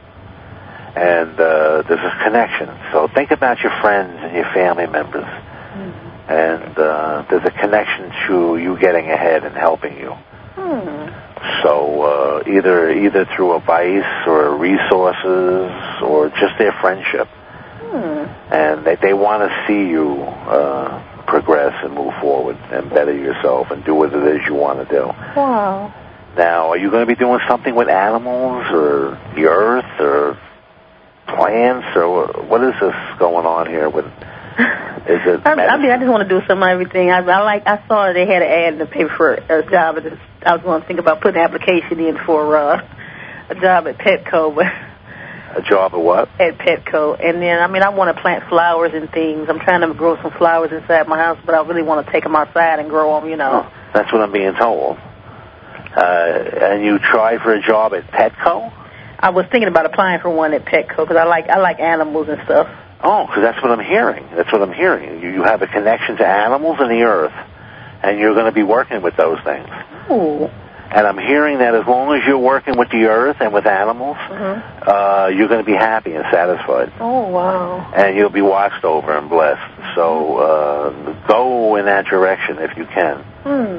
And uh, there's a connection. So think about your friends and your family members. Mm-hmm. And uh, there's a connection to you getting ahead and helping you. Mm-hmm. So uh, either either through advice or resources or just their friendship. Mm-hmm. And they, they want to see you uh, progress and move forward and better yourself and do what it is you want to do. Wow. Now, are you going to be doing something with animals or the earth or plants, or what is this going on here with? Is it? I, I mean, I just want to do some of everything. I, I like. I saw they had an ad in the paper for a job. At this, I was going to think about putting an application in for uh, a job at Petco, but a job at what? At Petco, and then I mean, I want to plant flowers and things. I'm trying to grow some flowers inside my house, but I really want to take them outside and grow them. You know. Oh, that's what I'm being told. Uh, and you tried for a job at Petco? I was thinking about applying for one at Petco because I like I like animals and stuff. Oh, because that's what I'm hearing. That's what I'm hearing. You, you have a connection to animals and the earth, and you're going to be working with those things. Oh. And I'm hearing that as long as you're working with the earth and with animals, mm-hmm. uh, you're going to be happy and satisfied. Oh, wow. And you'll be watched over and blessed. So uh, go in that direction if you can. Hmm.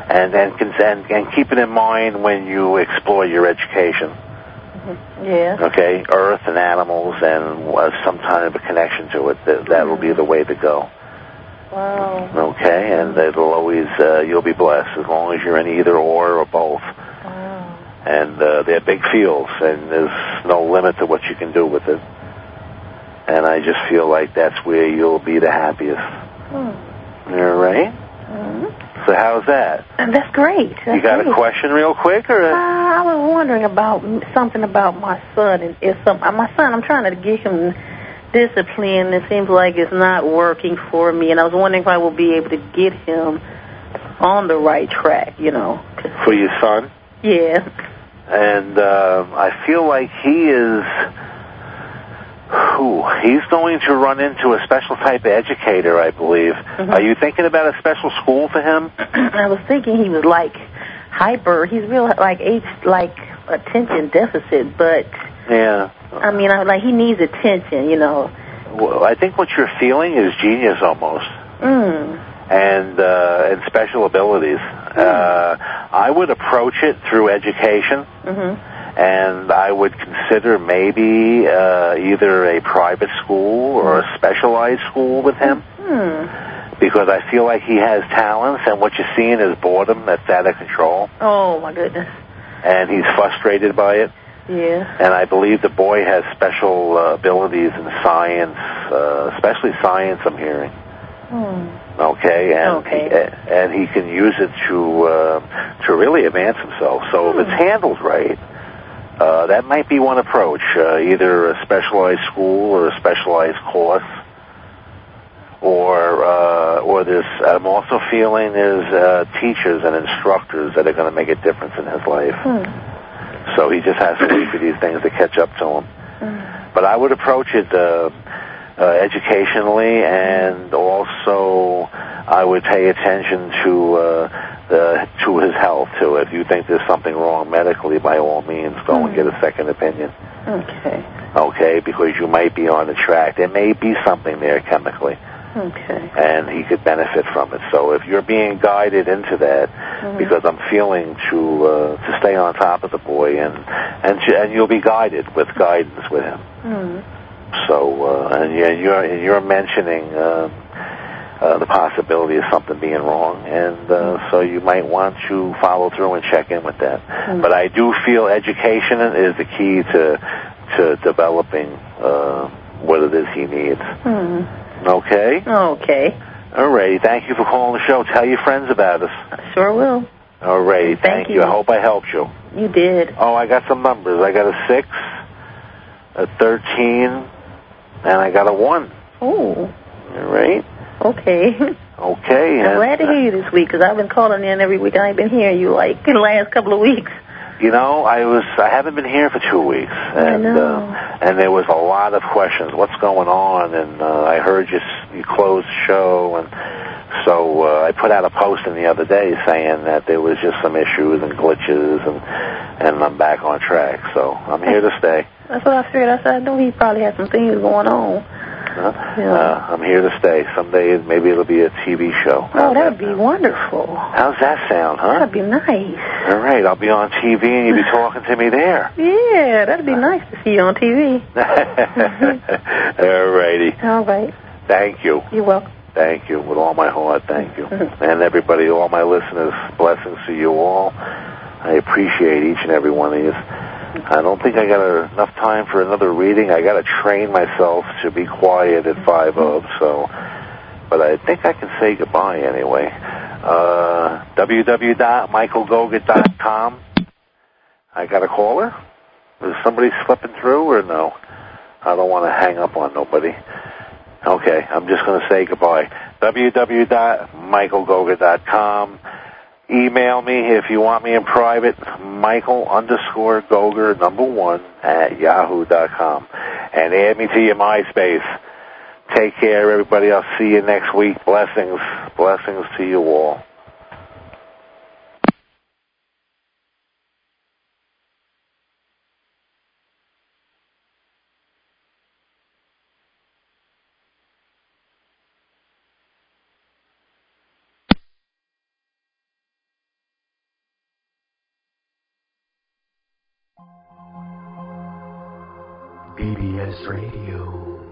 And then and, and keep it in mind when you explore your education. Yeah. Okay, earth and animals and uh, some kind of a connection to it. That that will be the way to go. Wow. Okay, and it'll always uh, you'll be blessed as long as you're in either or or both. Wow. And uh, they're big fields, and there's no limit to what you can do with it. And I just feel like that's where you'll be the happiest. Hmm. All right. Mm-hmm. So how's that? That's great. That's you got great. a question real quick? Or a... uh, I was wondering about something about my son. And if some, my son, I'm trying to get him discipline. It seems like it's not working for me. And I was wondering if I will be able to get him on the right track, you know. For your son? Yeah. And uh, I feel like he is... Ooh, he's going to run into a special type of educator, I believe. Mm-hmm. Are you thinking about a special school for him? I was thinking he was like hyper. He's real like age, like attention deficit, but yeah. I mean, I, like he needs attention, you know. Well, I think what you're feeling is genius almost, mm. and uh, and special abilities. Mm. Uh, I would approach it through education. Mm-hmm. And I would consider maybe uh, either a private school or a specialized school with him. Hmm. Because I feel like he has talents, and what you're seeing is boredom that's out of control. Oh, my goodness. And he's frustrated by it. Yeah. And I believe the boy has special uh, abilities in science, uh, especially science, I'm hearing. Hmm. Okay, and okay. He, and he can use it to uh, to really advance himself. So hmm. if it's handled right, Uh, that might be one approach, uh, either a specialized school or a specialized course, or uh, or there's. I'm also feeling there's uh, teachers and instructors that are going to make a difference in his life. Hmm. So he just has to wait for these things to catch up to him. Hmm. But I would approach it uh, uh, educationally, and also I would pay attention to. Uh, Uh, to his health, too. If you think there's something wrong medically, by all means, go mm. and get a second opinion. Okay. Okay, because you might be on the track. There may be something there chemically. Okay. And he could benefit from it. So if you're being guided into that, mm-hmm. because I'm feeling to uh, to stay on top of the boy, and and to, and you'll be guided with guidance with him. Mm. So uh, and you're and you're mentioning. Uh, Uh, the possibility of something being wrong, and uh, mm-hmm. so you might want to follow through and check in with that. Mm-hmm. But I do feel education is the key to to developing uh, what it is he needs. Mm-hmm. Okay? Okay. All righty. Thank you for calling the show. Tell your friends about us. I sure will. All righty. Thank, Thank you. you. I hope I helped you. You did. Oh, I got some numbers. I got a six, a thirteen, and I got a one. Oh. All right. Okay. Okay. I'm glad to hear you this week, because I've been calling in every week. I ain't been hearing you, like, in the last couple of weeks. You know, I was, I haven't been here for two weeks. And, I know. Uh, and there was a lot of questions. What's going on? And uh, I heard you, you closed the show. And so uh, I put out a posting the other day saying that there was just some issues and glitches, and, and I'm back on track. So I'm here to stay. That's what I figured. I said, I knew he probably had some things going on. Uh, yeah. uh, I'm here to stay. Someday maybe it'll be a T V show. Oh, that would be wonderful. How's that sound, huh? That'd be nice. All right, I'll be on T V and you'll be talking to me there. Yeah, that'd be nice to see you on T V. All righty. All right. Thank you. You're welcome. Thank you. With all my heart, thank you. And everybody, all my listeners, blessings to you all. I appreciate each and every one of you. I don't think I got a, enough time for another reading. I got to train myself to be quiet at five of, so, but I think I can say goodbye anyway. Uh, w w w dot michael goga dot com. I got a caller? Is somebody slipping through or no? I don't want to hang up on nobody. Okay, I'm just going to say goodbye. w w w dot michael goga dot com. Email me if you want me in private, Michael underscore Goger number one at yahoo dot com. And add me to your MySpace. Take care, everybody. I'll see you next week. Blessings. Blessings to you all. B B S Radio.